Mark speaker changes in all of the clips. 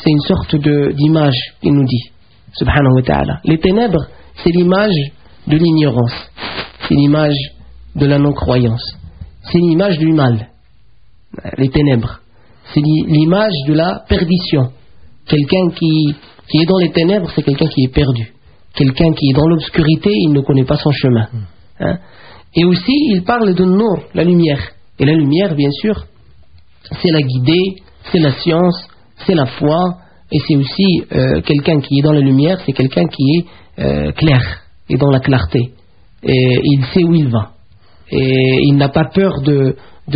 Speaker 1: c'est une sorte d'image qu'il nous dit, subhanahu wa ta'ala. Les ténèbres, c'est l'image de l'ignorance, c'est l'image de la non-croyance, c'est l'image du mal. Les ténèbres, c'est l'image de la perdition. Quelqu'un qui est dans les ténèbres, c'est quelqu'un qui est perdu. Quelqu'un qui est dans l'obscurité, il ne connaît pas son chemin. Et aussi, il parle de Nour, la lumière. Et la lumière, bien sûr, c'est la guidée, c'est la science, c'est la foi, et c'est aussi quelqu'un qui est dans la lumière, c'est quelqu'un qui est clair, et dans la clarté. Et il sait où il va. Et il n'a pas peur de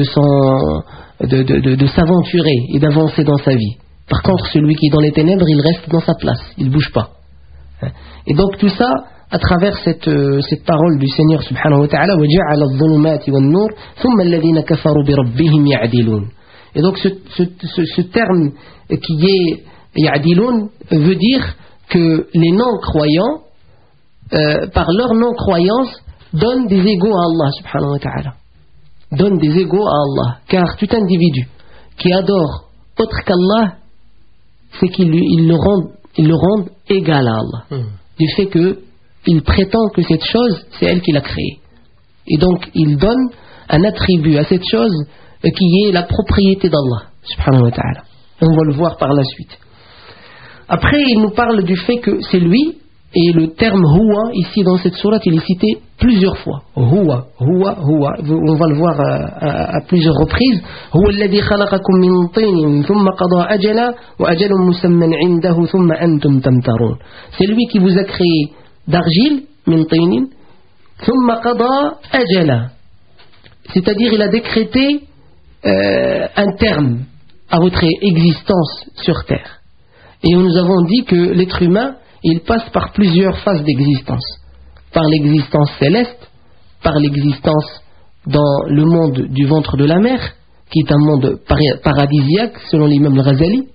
Speaker 1: s'aventurer et d'avancer dans sa vie. Par contre, celui qui est dans les ténèbres, il reste dans sa place, il ne bouge pas. Et donc tout ça, à travers cette parole du Seigneur subhanahu wa ta'ala, وَجَعَلَ الظُّلُمَاتِ وَالنُّورِ ثُمَّ الَّذِينَ كَفَرُوا بِرَبِّهِمْ يَعْدِلُونَ. Et donc ce terme qui est يَعْدِلُونَ veut dire que les non-croyants, par leur non-croyance, donnent des égaux à Allah subhanahu wa ta'ala. Donnent des égaux à Allah. Car tout individu qui adore autre qu'Allah, c'est qu'il le rend égal à Allah. Du fait qu'il prétend que cette chose, c'est elle qui l'a créée. Et donc, il donne un attribut à cette chose qui est la propriété d'Allah, subhanahu wa ta'ala. Et on va le voir par la suite. Après, il nous parle du fait que c'est lui, et le terme huwa, ici dans cette sourate, il est cité plusieurs fois. Huwa, huwa, huwa. On va le voir à plusieurs reprises. Huwa alladhi khalaqakum min tinin, thumma qada ajala, wa ajalun musamman indahu, thumma antum tamtarun. C'est lui qui vous a créé d'argile, min tinin, thumma qada ajala. C'est-à-dire, il a décrété un terme à votre existence sur terre. Et nous avons dit que l'être humain, il passe par plusieurs phases d'existence. Par l'existence céleste, par l'existence dans le monde du ventre de la mer, qui est un monde paradisiaque, selon l'imam al-Ghazali,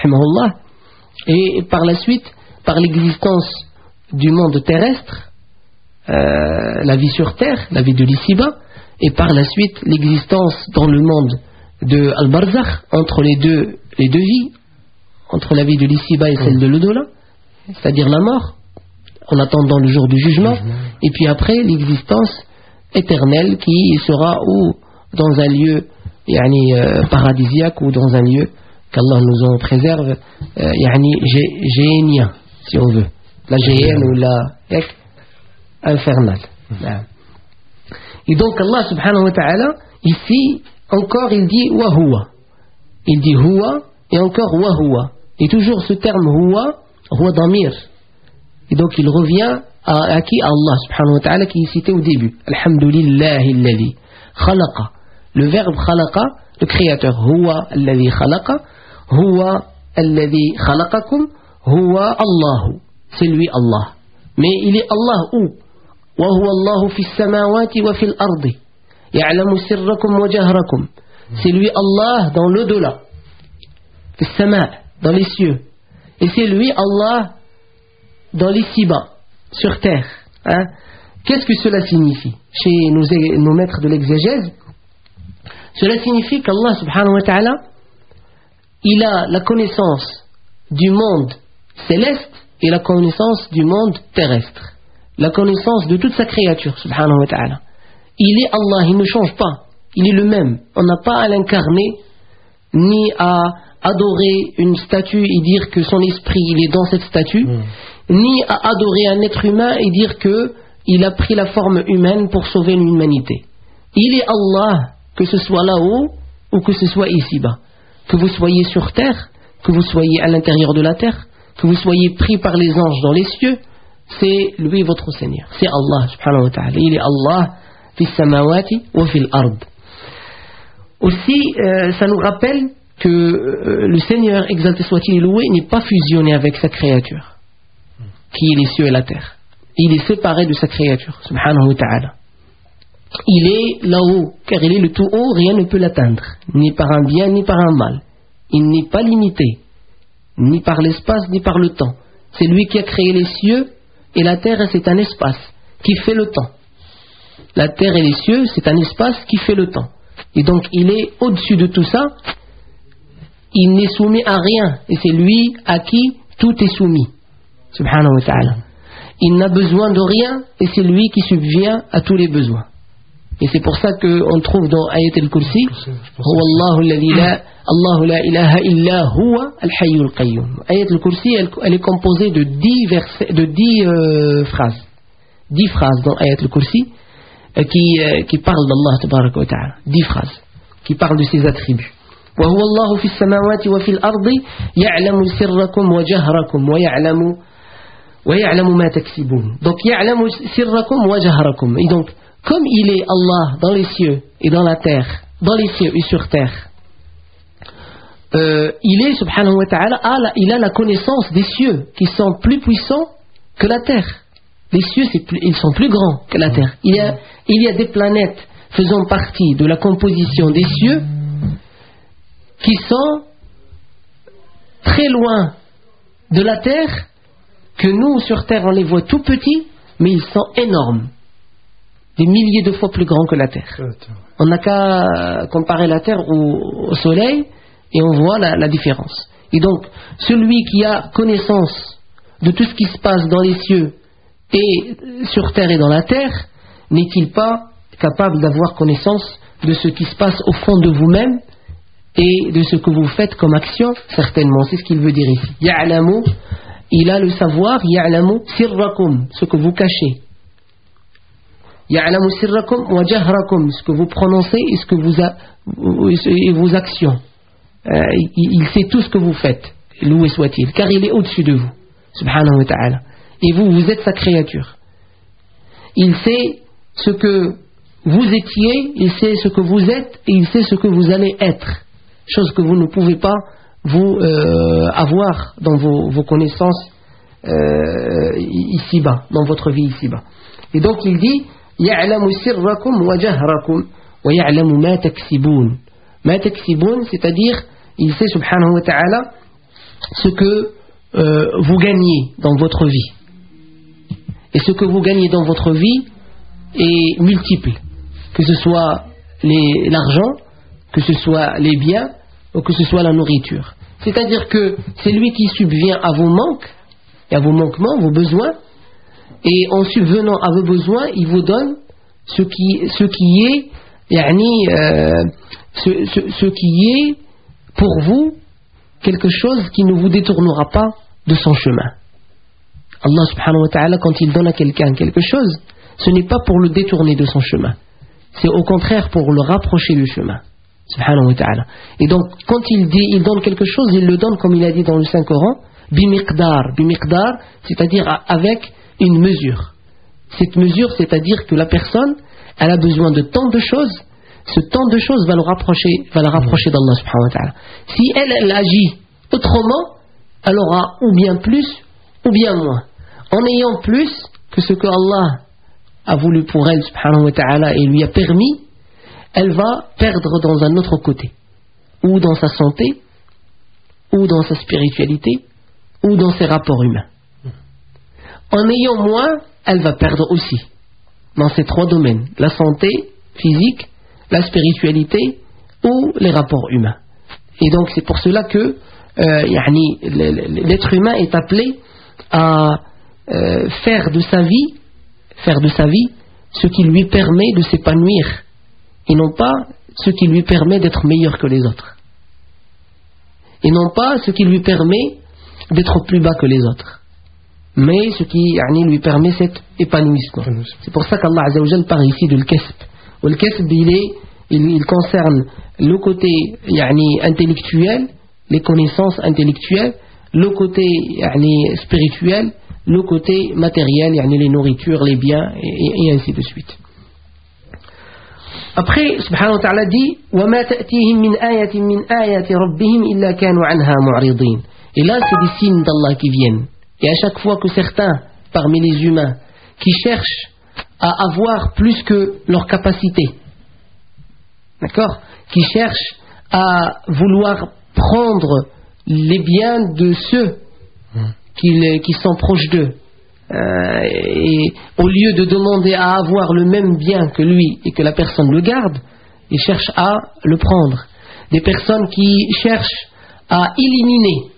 Speaker 1: et par la suite, par l'existence du monde terrestre, la vie sur terre, la vie de l'ici-bas, et par la suite, l'existence dans le monde de Al-Barzakh, entre les deux vies, entre la vie de l'ici-bas et celle de l'au-delà, c'est-à-dire la mort, en attendant le jour du jugement, et puis après l'existence éternelle qui sera ou dans un lieu paradisiaque ou dans un lieu qu'Allah nous en préserve, géhénien, si on veut, la géhenne ou la infernale. Et donc Allah subhanahu wa ta'ala, ici encore il dit wa huwa, il dit huwa et encore wa huwa, et toujours ce terme huwa damir. Et donc il revient à qui? Allah subhanahu wa ta'ala, qui est cité au début. Alhamdulillahi alladhi khalaqa. Le verbe khalaqa, le créateur. Huwa alladhi khalaqa, huwa alladhi khalaqakum, huwa Allahu. C'est lui Allah. Mais il est Allah où? Wa huwa Allahu fis samawati wa fil ardi. Ya'lamu sirrakum wa jahrakum. C'est lui Allah dans l'au-delà. Fis sama, dans les cieux. Et c'est lui Allah dans l'ici-bas, sur terre. Qu'est-ce que cela signifie? Chez nos maîtres de l'exégèse, cela signifie qu'Allah subhanahu wa ta'ala, il a la connaissance du monde céleste et la connaissance du monde terrestre. La connaissance de toute sa créature, subhanahu wa ta'ala. Il est Allah, il ne change pas. Il est le même. On n'a pas à l'incarner, ni à adorer une statue et dire que son esprit il est dans cette statue, ni à adorer un être humain et dire qu'il a pris la forme humaine pour sauver l'humanité. Il est Allah, que ce soit là-haut ou que ce soit ici-bas. Que vous soyez sur terre, que vous soyez à l'intérieur de la terre, que vous soyez pris par les anges dans les cieux, c'est lui votre Seigneur. C'est Allah subhanahu wa ta'ala. Il est Allah fis samawati wa fil ard. Aussi, ça nous rappelle que le Seigneur, exalté soit-il et loué, n'est pas fusionné avec sa créature, qui est les cieux et la terre. Il est séparé de sa créature, subhanahu wa ta'ala. Il est là-haut, car il est le tout haut, rien ne peut l'atteindre, ni par un bien, ni par un mal. Il n'est pas limité, ni par l'espace, ni par le temps. C'est lui qui a créé les cieux, et la terre, c'est un espace qui fait le temps. La terre et les cieux, c'est un espace qui fait le temps. Et donc, il est au-dessus de tout ça. il n'est soumis à rien. Et c'est lui à qui tout est soumis. Subhanahu wa ta'ala. Il n'a besoin de rien et c'est lui qui subvient à tous les besoins. Et c'est pour ça qu'on trouve dans Ayat al-Kursi Allahu la ilaha illa huwa al-hayyul qayyum. Ayat al-Kursi, elle est composée de 10 phrases. 10 phrases dans Ayat al-Kursi qui parlent d'Allah tabaraka wa ta'ala. 10 phrases qui parlent de ses attributs. Wa huwa Allahu fi as-samawati wa fi al-ardi ya'lamu sirrakum wa jahrakum wa ya'lamu ma taksibun. Donc ya'lamu sirrakum wa jahrakum. Et donc comme il est Allah dans les cieux et dans la terre, dans les cieux et sur terre, il est, subhanahu wa ta'ala, il a la connaissance des cieux qui sont plus puissants que la terre. Les cieux, ils sont plus grands que la terre. Il y a des planètes faisant partie de la composition des cieux qui sont très loin de la terre, que nous, sur terre, on les voit tout petits, mais ils sont énormes. Des milliers de fois plus grands que la Terre. On n'a qu'à comparer la Terre au Soleil et on voit la différence. Et donc, celui qui a connaissance de tout ce qui se passe dans les cieux et sur Terre et dans la Terre, n'est-il pas capable d'avoir connaissance de ce qui se passe au fond de vous-même et de ce que vous faites comme action? Certainement, c'est ce qu'il veut dire ici. Ya'lamu, il a le savoir, ya'lamu sirrakum, ce que vous cachez. Ya'lamu sirrakum wa jahrakum, ce que vous prononcez et ce que vos actions. Il sait tout ce que vous faites, loué soit-il, car il est au-dessus de vous, subhanahu wa ta'ala. Et vous êtes sa créature. Il sait ce que vous étiez, il sait ce que vous êtes et il sait ce que vous allez être. Chose que vous ne pouvez pas vous avoir dans vos connaissances ici-bas, dans votre vie ici-bas. Et donc il dit يعلم سركم وجهركم ويعلم ما تكسبون. ما تكسبون, c'est-à-dire il sait subhanahu wa ta'ala ce que vous gagnez dans votre vie. Et ce que vous gagnez dans votre vie est multiple, que ce soit l'argent, que ce soit les biens ou que ce soit la nourriture. C'est-à-dire que c'est lui qui subvient à vos manques et à vos manquements, vos besoins. Et en subvenant à vos besoins, il vous donne ce qui est pour vous quelque chose qui ne vous détournera pas de son chemin. Allah subhanahu wa ta'ala, quand il donne à quelqu'un quelque chose, ce n'est pas pour le détourner de son chemin. C'est au contraire pour le rapprocher du chemin. Subhanahu wa ta'ala. Et donc, quand il donne quelque chose, il le donne, comme il a dit dans le Saint-Coran, bimiqdar, c'est-à-dire avec une mesure. Cette mesure, c'est-à-dire que la personne, elle a besoin de tant de choses, ce tant de choses va la rapprocher d'Allah subhanahu wa ta'ala. Si elle agit autrement, elle aura ou bien plus ou bien moins. En ayant plus que ce que Allah a voulu pour elle subhanahu wa ta'ala et lui a permis, elle va perdre dans un autre côté, ou dans sa santé, ou dans sa spiritualité, ou dans ses rapports humains. En ayant moins, elle va perdre aussi dans ces 3 domaines: la santé physique, la spiritualité ou les rapports humains. Et donc c'est pour cela que l'être humain est appelé à faire de sa vie ce qui lui permet de s'épanouir et non pas ce qui lui permet d'être meilleur que les autres, et non pas ce qui lui permet d'être plus bas que les autres, mais ce qui lui permet cet épanouissement. C'est pour ça qu'Allah Azza wa Jal parle ici de l'kasb. Le kasb, il concerne le côté intellectuel, les connaissances intellectuelles, le côté spirituel, le côté matériel, les nourritures, les biens, et ainsi de suite. Après, subhanahu wa ta'ala dit وَمَا تَأْتِيهِمْ مِنْ آيَةٍ مِنْ آيَاتِ رَبِّهِمْ إِلَّا كَانُوا عَنْهَا مُعْرِضِينَ. Et là, c'est des signes d'Allah qui viennent. Et à chaque fois que certains, parmi les humains, qui cherchent à avoir plus que leur capacité, d'accord, qui cherchent à vouloir prendre les biens de ceux qui sont proches d'eux, et au lieu de demander à avoir le même bien que lui et que la personne le garde, ils cherchent à le prendre. Des personnes qui cherchent à éliminer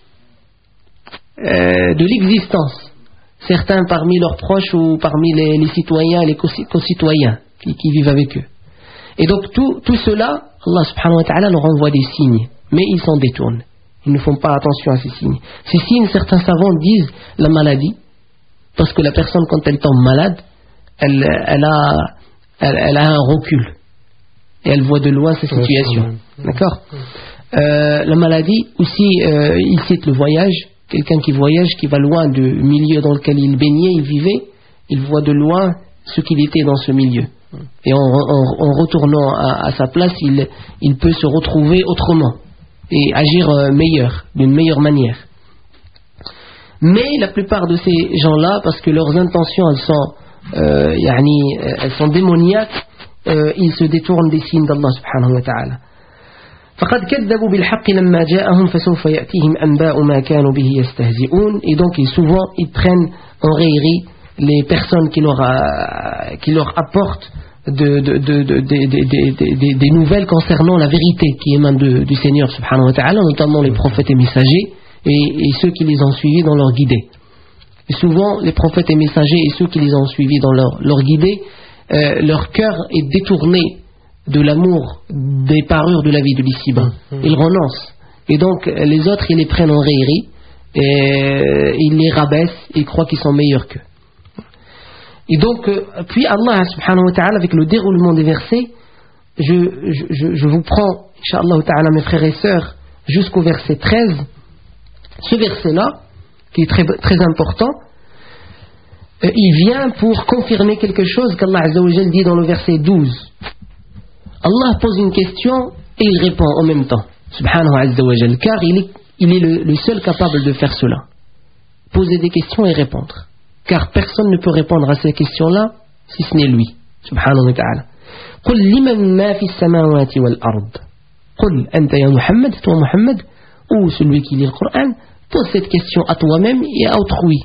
Speaker 1: de l'existence certains parmi leurs proches ou parmi les citoyens et les concitoyens qui vivent avec eux. Et donc tout cela, Allah subhanahu wa ta'ala leur envoie des signes, mais ils s'en détournent. Ils ne font pas attention à ces signes. Ces signes, certains savants disent la maladie, parce que la personne, quand elle tombe malade, elle a un recul et elle voit de loin sa situation. D'accord ? La maladie aussi, il cite le voyage. Quelqu'un qui voyage, qui va loin du milieu dans lequel il baignait, il vivait, il voit de loin ce qu'il était dans ce milieu. Et en retournant à sa place, il peut se retrouver autrement et agir d'une meilleure manière. Mais la plupart de ces gens-là, parce que leurs intentions elles sont démoniaques, ils se détournent des signes d'Allah subhanahu wa ta'ala. فقد كذبوا بالحق لما جاءهم فسوف يأتيهم أنباء ما كانوا به يستهزئون. Et donc souvent ils prennent en raillerie les personnes qui leur apportent des nouvelles concernant la vérité qui émane du Seigneur subhanahu wa ta'ala, notamment les prophètes et messagers et ceux qui les ont suivis dans leur guidée. Et souvent les prophètes et messagers et ceux qui les ont suivis dans leur guidée, leur cœur est détourné de l'amour des parures de la vie de l'ici-bas. Ils renoncent. Et donc les autres, ils les prennent en raillerie, et ils les rabaissent, et ils croient qu'ils sont meilleurs qu'eux. Et donc, puis Allah subhanahu wa ta'ala, avec le déroulement des versets, je vous prends, Inch'Allah ta'ala, mes frères et sœurs, jusqu'au verset 13. Ce verset-là, qui est très, très important, il vient pour confirmer quelque chose qu'Allah Azza wa Jal dit dans le verset 12. Allah pose une question et il répond en même temps, subhanahu azza wa jal, car il est le seul capable de faire cela. Poser des questions et répondre. Car personne ne peut répondre à ces questions-là si ce n'est lui, subhanahu wa ta'ala. قل لمن ما في السماوات والأرض. قل أنت يا محمد, toi Muhammad, ou celui qui lit le Coran, pose cette question à toi-même et à autrui.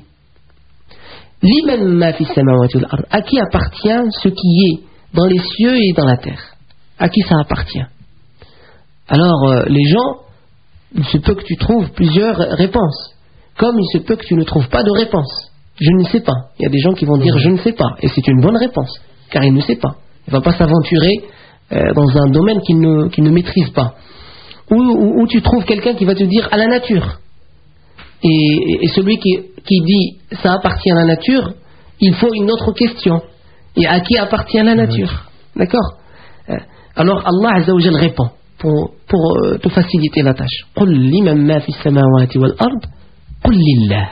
Speaker 1: لمن ما في السماوات والأرض. À qui appartient ce qui est dans les cieux et dans la terre? À qui ça appartient? Alors, les gens, il se peut que tu trouves plusieurs réponses, comme il se peut que tu ne trouves pas de réponse. Je ne sais pas. Il y a des gens qui vont dire je ne sais pas, et c'est une bonne réponse, car il ne sait pas. Il ne va pas s'aventurer dans un domaine qu'il ne maîtrise pas. Ou tu trouves quelqu'un qui va te dire à la nature. Et celui qui dit ça appartient à la nature, il faut une autre question. Et à qui appartient la nature? D'accord? Alors Allah Azza wa Jal répond pour te faciliter la tâche. قل لمن ما في السماوات والأرض قل لله.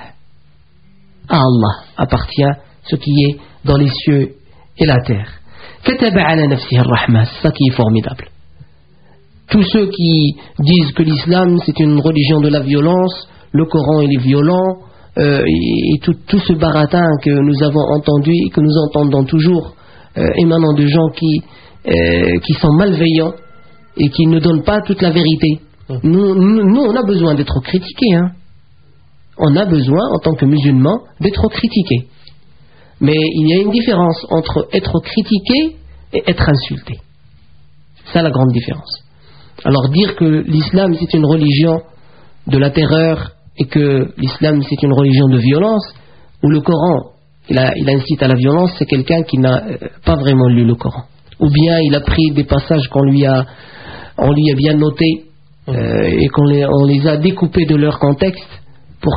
Speaker 1: À Allah appartient ce qui est dans les cieux et la terre. كتب على نفسه الرحمة. C'est ça qui est formidable. Tous ceux qui disent que l'islam c'est une religion de la violence, le Coran il est violent, et tout ce baratin que nous avons entendu et que nous entendons toujours émanant de gens qui sont malveillants et qui ne donnent pas toute la vérité. Nous on a besoin d'être critiqués, hein. On a besoin en tant que musulmans d'être critiqués. Mais il y a une différence entre être critiqué et être insulté. C'est ça la grande différence. Alors dire que l'islam c'est une religion de la terreur et que l'islam c'est une religion de violence, ou le Coran il incite à la violence, c'est quelqu'un qui n'a pas vraiment lu le Coran. Ou bien il a pris des passages qu'on lui a bien notés et on les a découpés de leur contexte pour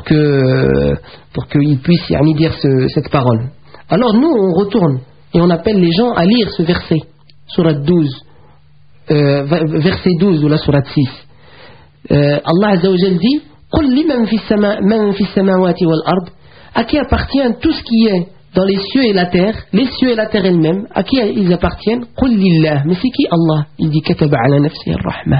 Speaker 1: qu'il puisse dire cette parole. Alors nous on retourne et on appelle les gens à lire ce verset, Surat 12, verset 12 ou la Surat 6. Allah Azza wa Jal dit قل لمن في السماوات والأرض. À qui appartient tout ce qui est dans les cieux et la terre, les cieux et la terre elles-mêmes, à qui ils appartiennent? قل لله. Mais c'est qui Allah? Il dit كتب على نفسه الرحمة.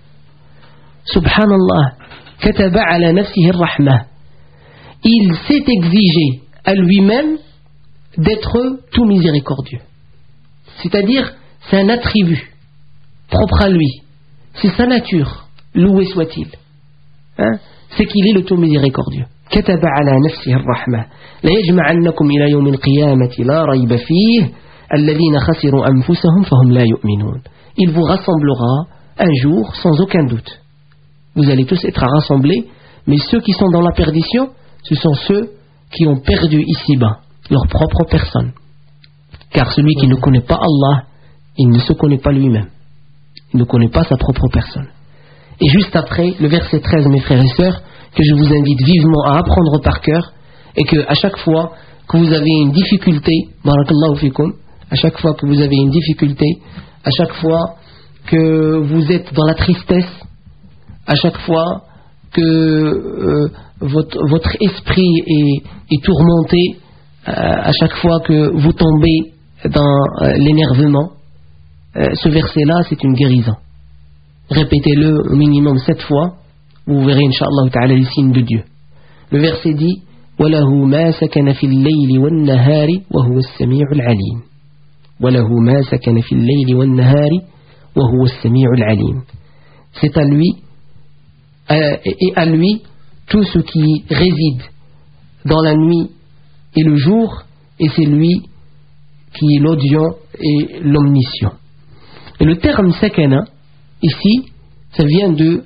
Speaker 1: Subhanallah. كتب على نفسه الرحمة. Il s'est exigé à lui-même d'être tout miséricordieux. C'est-à-dire, c'est un attribut propre à lui. C'est sa nature, loué soit-il. Hein? C'est qu'il est le tout miséricordieux. كتب على نفسه الرحمة ليجمعنكم إلى يوم القيامة لا ريب فيه الذين خسروا أنفسهم فهم لا يؤمنون. Il vous rassemblera un jour sans aucun doute. vous allez tous être rassemblés, mais ceux qui sont dans la perdition, ce sont ceux qui ont perdu ici-bas leur propre personne. Car celui qui ne connaît pas Allah, il ne se connaît pas lui-même. Il ne connaît pas sa propre personne. Et juste après, le verset 13, mes frères et sœurs, que je vous invite vivement à apprendre par cœur, et que à chaque fois que vous avez une difficulté, barakallahu fikum, à chaque fois que vous avez une difficulté, à chaque fois que vous êtes dans la tristesse, à chaque fois que votre esprit est tourmenté, à chaque fois que vous tombez dans l'énervement, ce verset-là, c'est une guérison. Répétez-le au minimum 7 fois, vous verrez, Inch'Allah ta'ala, les signes de Dieu. Le verset dit وَلَهُ مَا سَكَنَ فِي اللَّيْلِ وَالنَّهَارِ وَهُوَ السَّمِيعُ الْعَلِيمُ وَلَهُ مَا سَكَنَ فِي اللَّيْلِ وَالنَّهَارِ وَهُوَ السَّمِيعُ الْعَلِيمُ. C'est à lui, et à lui, tout ce qui réside dans la nuit et le jour, et c'est lui qui est l'audient et l'omniscient. Et le terme sakana, ici, ça vient de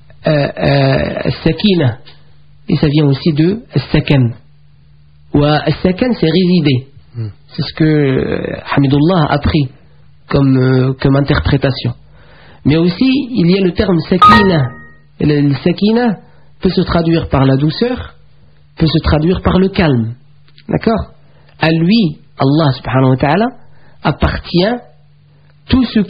Speaker 1: sakina, et ça vient aussi de sakan. Ou sakan, c'est résider. C'est ce que Hamidullah a pris comme interprétation. Mais aussi, il y a le terme sakina. Et le sakina peut se traduire par la douceur, peut se traduire par le calme. D'accord? À lui, Allah subhanahu wa ta'ala, appartient tout ce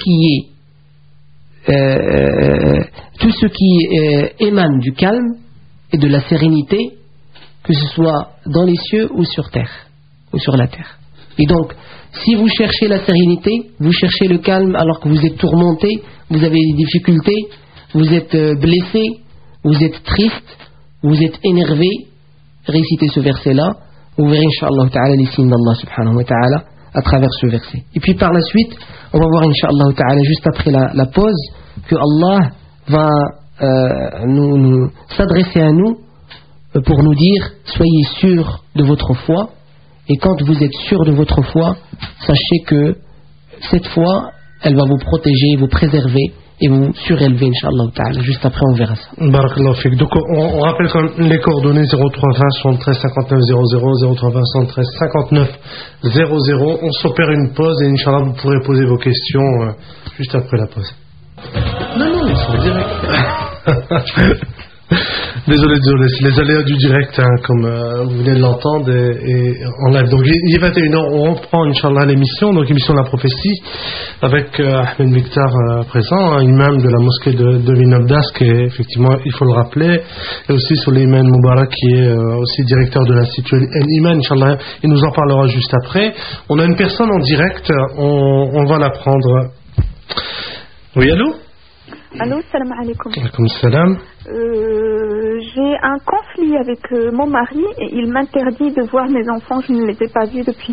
Speaker 1: qui émane du calme et de la sérénité, que ce soit dans les cieux ou sur terre, ou sur la terre. Et donc, si vous cherchez la sérénité, vous cherchez le calme alors que vous êtes tourmenté, vous avez des difficultés, vous êtes blessé, vous êtes triste, vous êtes énervé, récitez ce verset-là, vous verrez Inch'Allah ta'ala les signes d'Allah subhanahu wa ta'ala à travers ce verset. Et puis par la suite, on va voir Inch'Allah ta'ala juste après la pause, que Allah va nous s'adresser à nous pour nous dire soyez sûrs de votre foi, et quand vous êtes sûrs de votre foi, sachez que cette foi, elle va vous protéger, vous préserver et vous surélever, Inch'Allah ta'ala. Juste après, on verra ça.
Speaker 2: Barakallahu fik. Donc, on rappelle quand même les coordonnées 0320 73 59 00, 0320 73 59 00. On s'opère une pause et Inch'Allah, vous pourrez poser vos questions juste après la pause. Non, ils sont directs. Désolé, c'est les aléas du direct, hein, comme vous venez de l'entendre, et en live. Donc il est 21h, on reprend Inch'Allah l'émission, donc émission de la prophétie, avec Ahmed Miktar présent, hein, imam de la mosquée de Vinabdas, qui est effectivement, il faut le rappeler, et aussi Souleymane Moubarak, qui est aussi directeur de l'Institut El-Iman, Inch'Allah, il nous en parlera juste après. On a une personne en direct, on va la prendre. Oui, allô?
Speaker 3: Allô, salam alaikum.
Speaker 2: Alaikum salam.
Speaker 3: J'ai un conflit avec mon mari et il m'interdit de voir mes enfants. Je ne les ai pas vus depuis.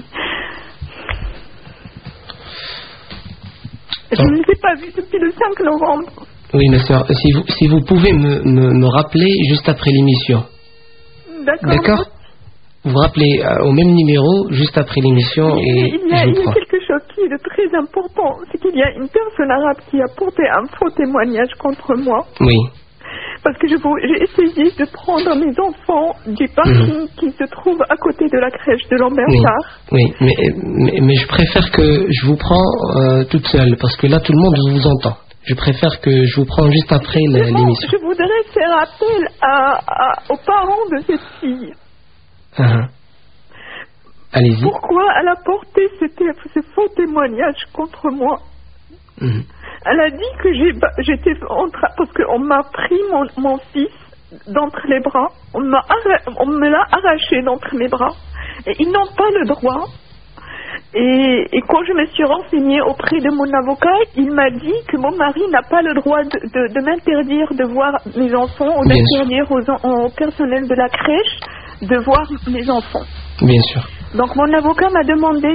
Speaker 3: Je ne les ai pas vus depuis le 5 novembre.
Speaker 1: Oui, ma soeur, si vous pouvez me rappeler juste après l'émission. D'accord. Vous rappelez au même numéro juste après l'émission et
Speaker 3: il y a quelque chose qui est de très important, c'est qu'il y a une personne arabe qui a porté un faux témoignage contre moi.
Speaker 1: Oui.
Speaker 3: Parce que j'ai essayé de prendre mes enfants du parking qui se trouve à côté de la crèche de Lambersart.
Speaker 1: Oui, mais je préfère que je vous prends toute seule, parce que là tout le monde vous entend. Je préfère que je vous prends juste après l'émission.
Speaker 3: Je voudrais faire appel aux parents de cette fille.
Speaker 1: Allez-y.
Speaker 3: Pourquoi elle a porté ce faux témoignage contre moi? Elle a dit que j'étais parce qu'on m'a pris mon fils d'entre les bras, on me l'a arraché d'entre mes bras, et ils n'ont pas le droit. Et quand je me suis renseignée auprès de mon avocat, il m'a dit que mon mari n'a pas le droit de m'interdire de voir mes enfants, ou d'interdire au personnel de la crèche de voir mes enfants.
Speaker 1: Bien sûr.
Speaker 3: Donc mon avocat m'a demandé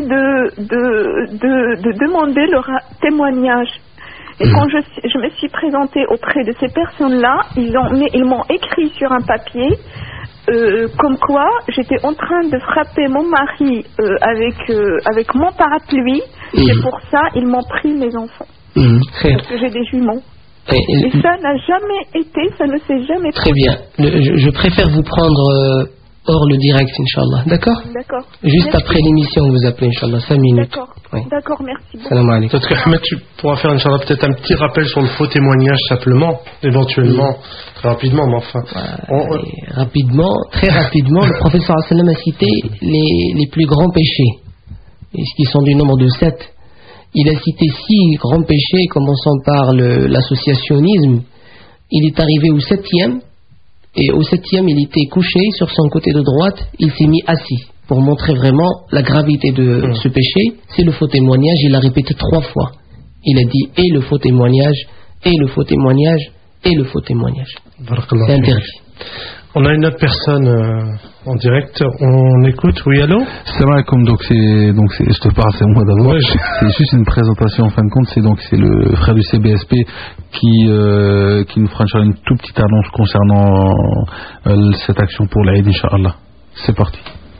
Speaker 3: de demander leur témoignage. Et quand je me suis présentée auprès de ces personnes-là, ils m'ont écrit sur un papier comme quoi j'étais en train de frapper mon mari avec mon parapluie. Et pour ça, ils m'ont pris mes enfants. Parce que j'ai des jumeaux. Et ça n'a jamais été, ça ne s'est jamais
Speaker 1: Très bien. Je préfère vous prendre hors le direct, Inch'Allah. D'accord?
Speaker 3: D'accord.
Speaker 1: Juste
Speaker 3: merci.
Speaker 1: après l'émission, vous appelez, Inch'Allah, 5 minutes.
Speaker 3: D'accord.
Speaker 1: Oui.
Speaker 3: D'accord, merci beaucoup.
Speaker 1: Salam alaikum.
Speaker 2: Peut-être que Ahmed, tu pourras faire, Inch'Allah, peut-être un petit rappel sur le faux témoignage, simplement, éventuellement, très rapidement, mais enfin.
Speaker 1: Rapidement, très rapidement, le prophète sallallahu alayhi wa sallam a cité les plus grands péchés, qui sont du nombre de 7. Il a cité 6 grands péchés, commençant par l'associationnisme. Il est arrivé au 7e, et au 7e, il était couché sur son côté de droite, il s'est mis assis, pour montrer vraiment la gravité de ce péché. C'est le faux témoignage, il l'a répété 3 fois. Il a dit, et le faux témoignage, et le faux témoignage, et le faux témoignage. C'est interdit.
Speaker 2: On a une autre personne en direct, on écoute, oui, allô?
Speaker 4: Salam alaikum, je te parle, c'est moi d'abord. C'est juste une présentation en fin de compte, c'est le frère du CBSP qui nous fera une toute petite annonce concernant cette action pour l'Aïd, Inch'Allah. C'est parti.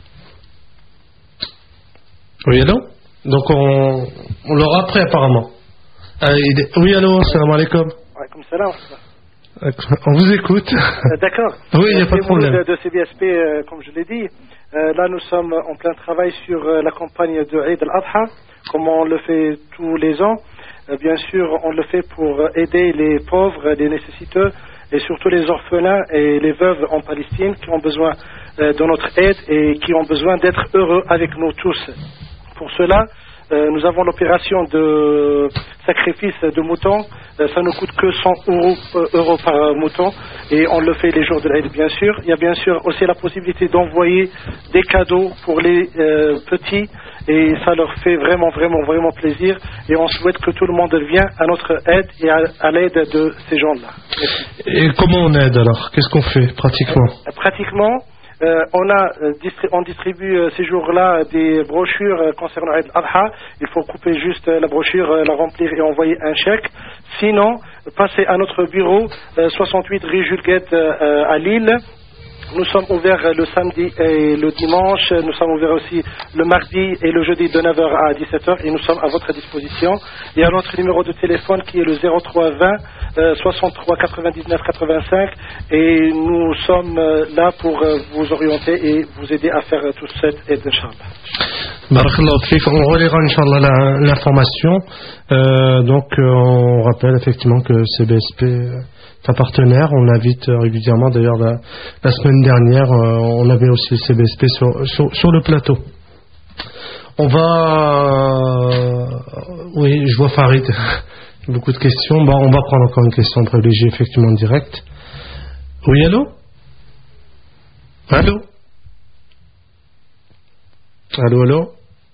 Speaker 2: Oui, allô? Donc on l'aura après apparemment. Oui, allô, salam alaikum.
Speaker 5: Alaikum salam.
Speaker 2: On vous écoute.
Speaker 5: D'accord.
Speaker 2: Oui, il n'y a pas de problème.
Speaker 5: De CBSP, comme je l'ai dit, là nous sommes en plein travail sur la campagne de Eid al-Adha, comme on le fait tous les ans. Bien sûr, on le fait pour aider les pauvres, les nécessiteux, et surtout les orphelins et les veuves en Palestine qui ont besoin de notre aide et qui ont besoin d'être heureux avec nous tous. Pour cela, nous avons l'opération de sacrifice de moutons. Ça ne coûte que 100 euros par mouton et on le fait les jours de l'Aïd, bien sûr. Il y a bien sûr aussi la possibilité d'envoyer des cadeaux pour les petits et ça leur fait vraiment plaisir et on souhaite que tout le monde vienne à notre aide et à l'aide de ces gens-là. Merci.
Speaker 2: Et comment on aide alors? Qu'est-ce qu'on fait pratiquement?
Speaker 5: Pratiquement, on distribue ces jours-là des brochures concernant Eid al-Adha. Il faut couper juste la brochure, la remplir et envoyer un chèque. Sinon, passez à notre bureau 68 rue Jules Guette à Lille. Nous sommes ouverts le samedi et le dimanche. Nous sommes ouverts aussi le mardi et le jeudi de 9h à 17h et nous sommes à votre disposition. Il y a notre numéro de téléphone qui est le 03 20 63 99 85 et nous sommes là pour vous orienter et vous aider à faire toute cette aide, Inch'Allah.
Speaker 2: Barakallahu fik, on relaiera Inch'Allah l'information. Donc on rappelle effectivement que CBSP est un partenaire, on l'invite régulièrement. D'ailleurs la semaine dernière on avait aussi le CBSP sur le plateau. On va... Oui, je vois Farid. Beaucoup de questions. Bon, on va prendre encore une question privilégiée effectivement en direct. Oui, allô? Allô? Allô?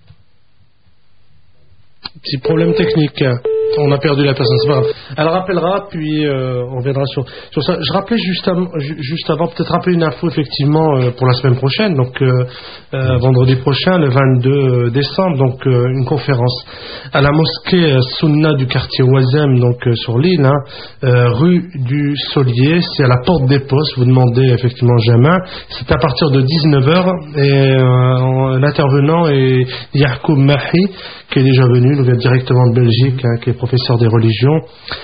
Speaker 2: Petit problème technique. On a perdu la personne, c'est pas grave. Elle rappellera, puis on viendra sur ça. Je rappelais juste avant, peut-être rappeler une info effectivement pour la semaine prochaine, donc vendredi prochain, le 22 décembre, donc une conférence à la mosquée Sunna du quartier Ouazem, donc sur l'île, rue du Solier, c'est à la porte des postes, vous demandez effectivement Jamin, c'est à partir de 19h, et l'intervenant est Yacoub Mahi, qui est déjà venu, nous vient directement de Belgique, qui est professeur des religions.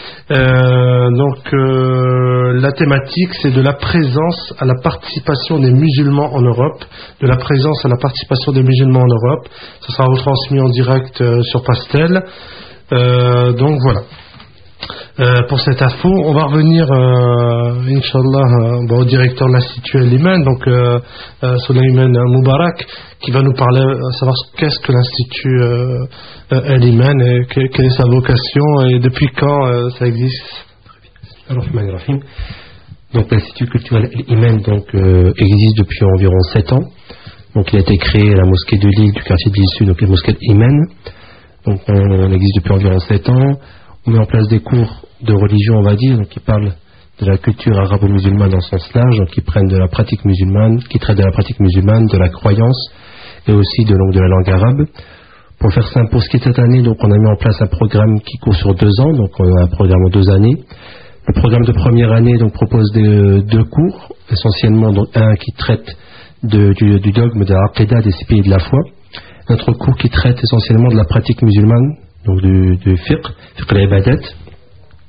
Speaker 2: La thématique, c'est de la présence à la participation des musulmans en Europe, de la présence à la participation des musulmans en Europe. Ça sera retransmis en direct sur Pastel. Donc voilà. Pour cette info, on va revenir, Inch'Allah, au directeur de l'Institut Al-Iman, donc Souleymane Moubarak, qui va nous parler, savoir qu'est-ce que l'Institut Al-Iman et quelle est sa vocation et depuis quand ça existe.
Speaker 6: Alors, donc l'Institut culturel Al-Iman existe depuis environ 7 ans. Donc il a été créé à la mosquée de Lille du quartier de Lille Sud, donc la mosquée Al-Iman. Donc on existe depuis environ 7 ans. On met en place des cours de religion, on va dire, donc qui parlent de la culture arabo-musulmane en sens large, donc qui prennent de la pratique musulmane, qui traitent de la pratique musulmane, de la croyance et aussi de la langue arabe. Pour faire simple, pour ce qui est cette année, donc on a mis en place un programme qui court sur 2 ans, donc on a un programme en 2 années. Le programme de première année donc propose 2 cours, essentiellement donc un qui traite du dogme de la Aqidah, des 6 piliers de la foi, notre cours qui traite essentiellement de la pratique musulmane, donc du fiqh al-ibadat,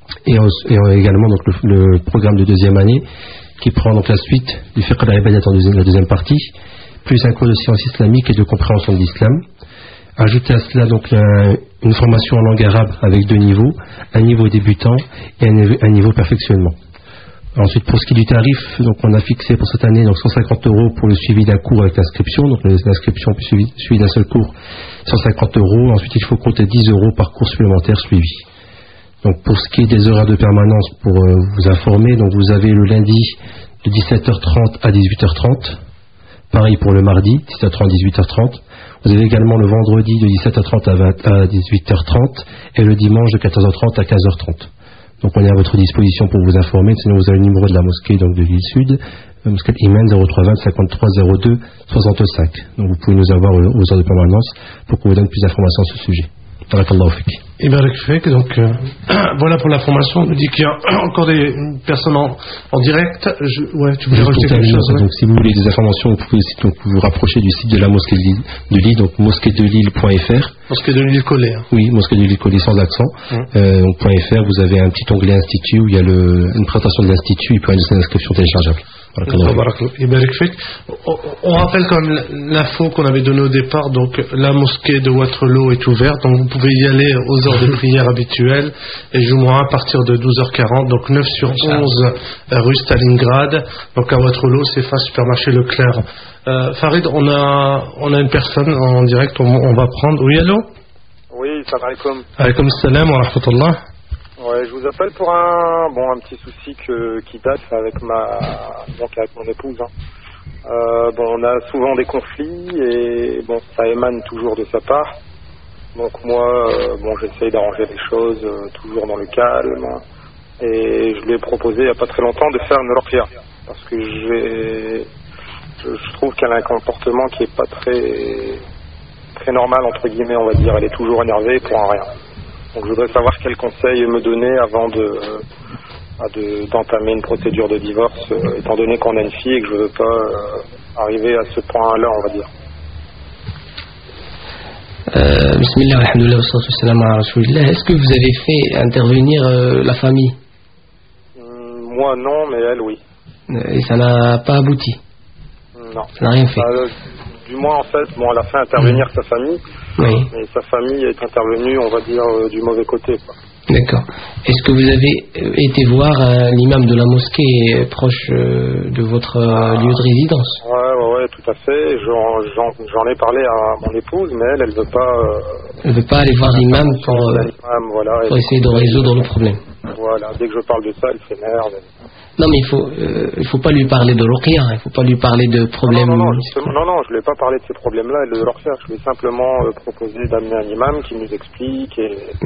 Speaker 6: Et également donc le programme de deuxième année qui prend donc la suite du fiqh al-ibadat en la deuxième partie, plus un cours de sciences islamiques et de compréhension de l'islam. Ajouter à cela donc une formation en langue arabe avec 2 niveaux, un niveau débutant et un niveau perfectionnement. Ensuite, pour ce qui est du tarif, donc on a fixé pour cette année donc 150 € pour le suivi d'un cours avec l'inscription. Donc l'inscription puis suivi d'un seul cours, 150 €. Ensuite, il faut compter 10 € par cours supplémentaire suivi. Donc pour ce qui est des horaires de permanence, pour vous informer, donc vous avez le lundi de 17h30 à 18h30. Pareil pour le mardi, 17h30 18h30. Vous avez également le vendredi de 17h30 à 18h30 et le dimanche de 14h30 à 15h30. Donc on est à votre disposition pour vous informer. Sinon vous avez le numéro de la mosquée donc de l'île Sud, la mosquée Iman 0320 53 02 65. Donc vous pouvez nous avoir aux heures de permanence pour qu'on vous donne plus d'informations sur ce sujet. Barakallahu fik.
Speaker 2: Et Barak Fik, donc voilà pour la formation. On nous dit qu'il y a encore des personnes en direct. Ouais, tu voulais rajouter quelque chose?
Speaker 6: Donc si vous voulez des informations, vous pouvez aussi donc, vous rapprocher du site de la mosquée de Lille, donc mosqueedelille.fr.
Speaker 2: Mosquée de Lille collée. Hein.
Speaker 6: Oui, mosquée de Lille collée sans accent. Donc .fr, vous avez un petit onglet institut où il y a une présentation de l'institut et puis une inscription téléchargeable.
Speaker 2: On rappelle quand même l'info qu'on avait donnée au départ. Donc la mosquée de Waterloo est ouverte, donc vous pouvez y aller aux heures de prière habituelles et Jumu'ah à partir de 12h40, donc 9 sur 11 rue Stalingrad. Donc à Waterloo, c'est face supermarché Leclerc. Farid, on a une personne en direct, on va prendre. Oui, allô?
Speaker 7: Oui, salam alaikum.
Speaker 2: Alaikum salam wa rahmatullah.
Speaker 7: Ouais, je vous appelle pour un petit souci qui date avec mon épouse. On a souvent des conflits et ça émane toujours de sa part. Donc moi, j'essaye d'arranger les choses toujours dans le calme. Et je lui ai proposé il n'y a pas très longtemps de faire une ruqya parce que je trouve qu'elle a un comportement qui est pas très normal entre guillemets, on va dire. Elle est toujours énervée pour un rien. Donc je voudrais savoir quel conseil me donner avant d'entamer une procédure de divorce, étant donné qu'on a une fille et que je ne veux pas arriver à ce point-là, on va dire.
Speaker 1: Bismillah, alhamdoulilah, wassalatu wassalamu ala rasulillah. Est-ce que vous avez fait intervenir la famille?
Speaker 7: Moi non, mais elle oui.
Speaker 1: Et ça n'a pas abouti?
Speaker 7: Non.
Speaker 1: Ça n'a rien fait?
Speaker 7: Du moins en fait, elle a fait intervenir sa famille,
Speaker 1: oui.
Speaker 7: Mais sa famille est intervenue, on va dire, du mauvais côté, quoi.
Speaker 1: D'accord. Est-ce que vous avez été voir l'imam de la mosquée proche de votre lieu de résidence?
Speaker 7: Ouais, tout à fait. J'en ai parlé à mon épouse, mais elle veut pas.
Speaker 1: Elle veut pas aller voir l'imam pour essayer de résoudre le problème.
Speaker 7: Voilà. Dès que je parle de ça, elle s'énerve.
Speaker 1: Non, mais il faut pas lui parler de ruqya, il faut pas lui parler de problèmes.
Speaker 7: Non, je lui ai pas parlé de ces problèmes-là et de leur faire. Je lui ai simplement proposé d'amener un imam qui nous explique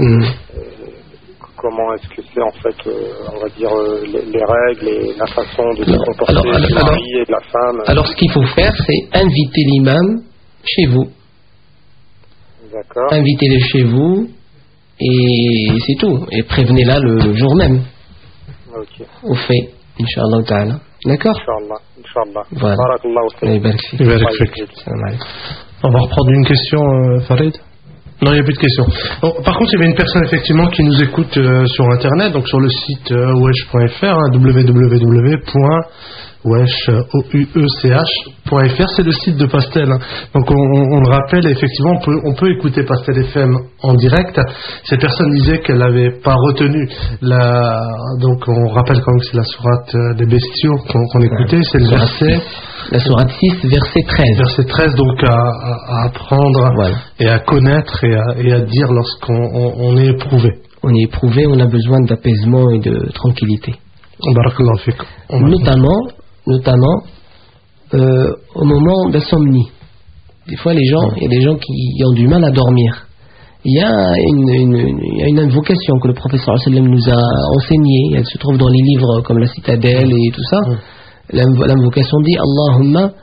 Speaker 7: comment est-ce que c'est en fait, on va dire, les règles et la façon de se comporter du mari et de la femme.
Speaker 1: Alors ce qu'il faut faire, c'est inviter l'imam chez vous.
Speaker 7: D'accord.
Speaker 1: Invitez-le chez vous et c'est tout. Et prévenez-la le jour même.
Speaker 7: Ok.
Speaker 1: Au fait, Inch'Allah ta'ala. D'accord?
Speaker 7: Inch'Allah.
Speaker 1: Voilà.
Speaker 7: Barakallahu
Speaker 2: fik. On va reprendre une question, Farid. Non, il n'y a plus de questions. Bon, par contre, il y avait une personne effectivement qui nous écoute sur Internet, donc sur le site wesh.fr, www.wesh.fr, c'est le site de Pastel. Donc on le rappelle, effectivement, on peut écouter Pastel FM en direct. Cette personne disait qu'elle n'avait pas retenu donc on rappelle quand même que c'est la sourate des bestiaux qu'on écoutait, c'est le verset.
Speaker 1: La sourate 6, verset 13.
Speaker 2: Verset 13, donc à apprendre et à connaître et à dire lorsqu'on est éprouvé.
Speaker 1: On est éprouvé, on a besoin d'apaisement et de tranquillité.
Speaker 2: Barakallahu fik.
Speaker 1: Notamment au moment d'insomnie. Des fois, il y a des gens qui ont du mal à dormir. Il y a une invocation que le professeur sallam nous a enseignée. Elle se trouve dans les livres comme la Citadelle et tout ça. L'invocation dit Allahumma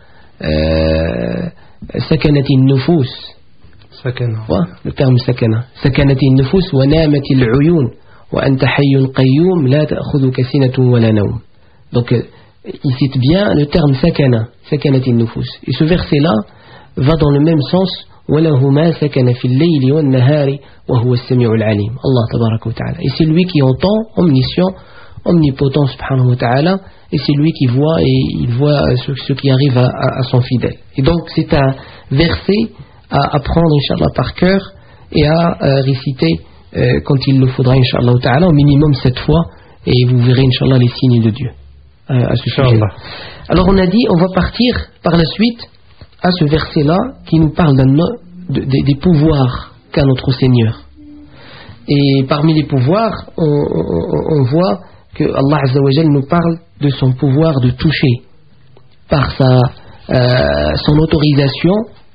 Speaker 1: sakanati nufus.
Speaker 2: Sakana.
Speaker 1: Le terme sakana. Sakanati nufus wa namati al-uyun wa anta hayyun qayyum la ta'khudhuka sinatun wa la nawm. Donc il cite bien le terme sakana, sakanati nufus. Et ce verset-là va dans le même sens وله ما سكن في الليل والنهار وهو السميع العليم. Allah tabaraka wa ta'ala. Et c'est lui qui entend, omniscient, omnipotent subhanahu wa ta'ala, et c'est lui qui voit, et il voit ce qui arrive à son fidèle. Et donc c'est un verset à apprendre inshallah par cœur et à réciter quand il le faudra inshallah ta'ala, au minimum 7 fois, et vous verrez inshallah les signes de Dieu à ce sujet. Alors on a dit, on va partir par la suite à ce verset là qui nous parle des pouvoirs qu'a notre Seigneur. Et parmi les pouvoirs on voit que Allah Azza wa Jal nous parle de son pouvoir de toucher par son autorisation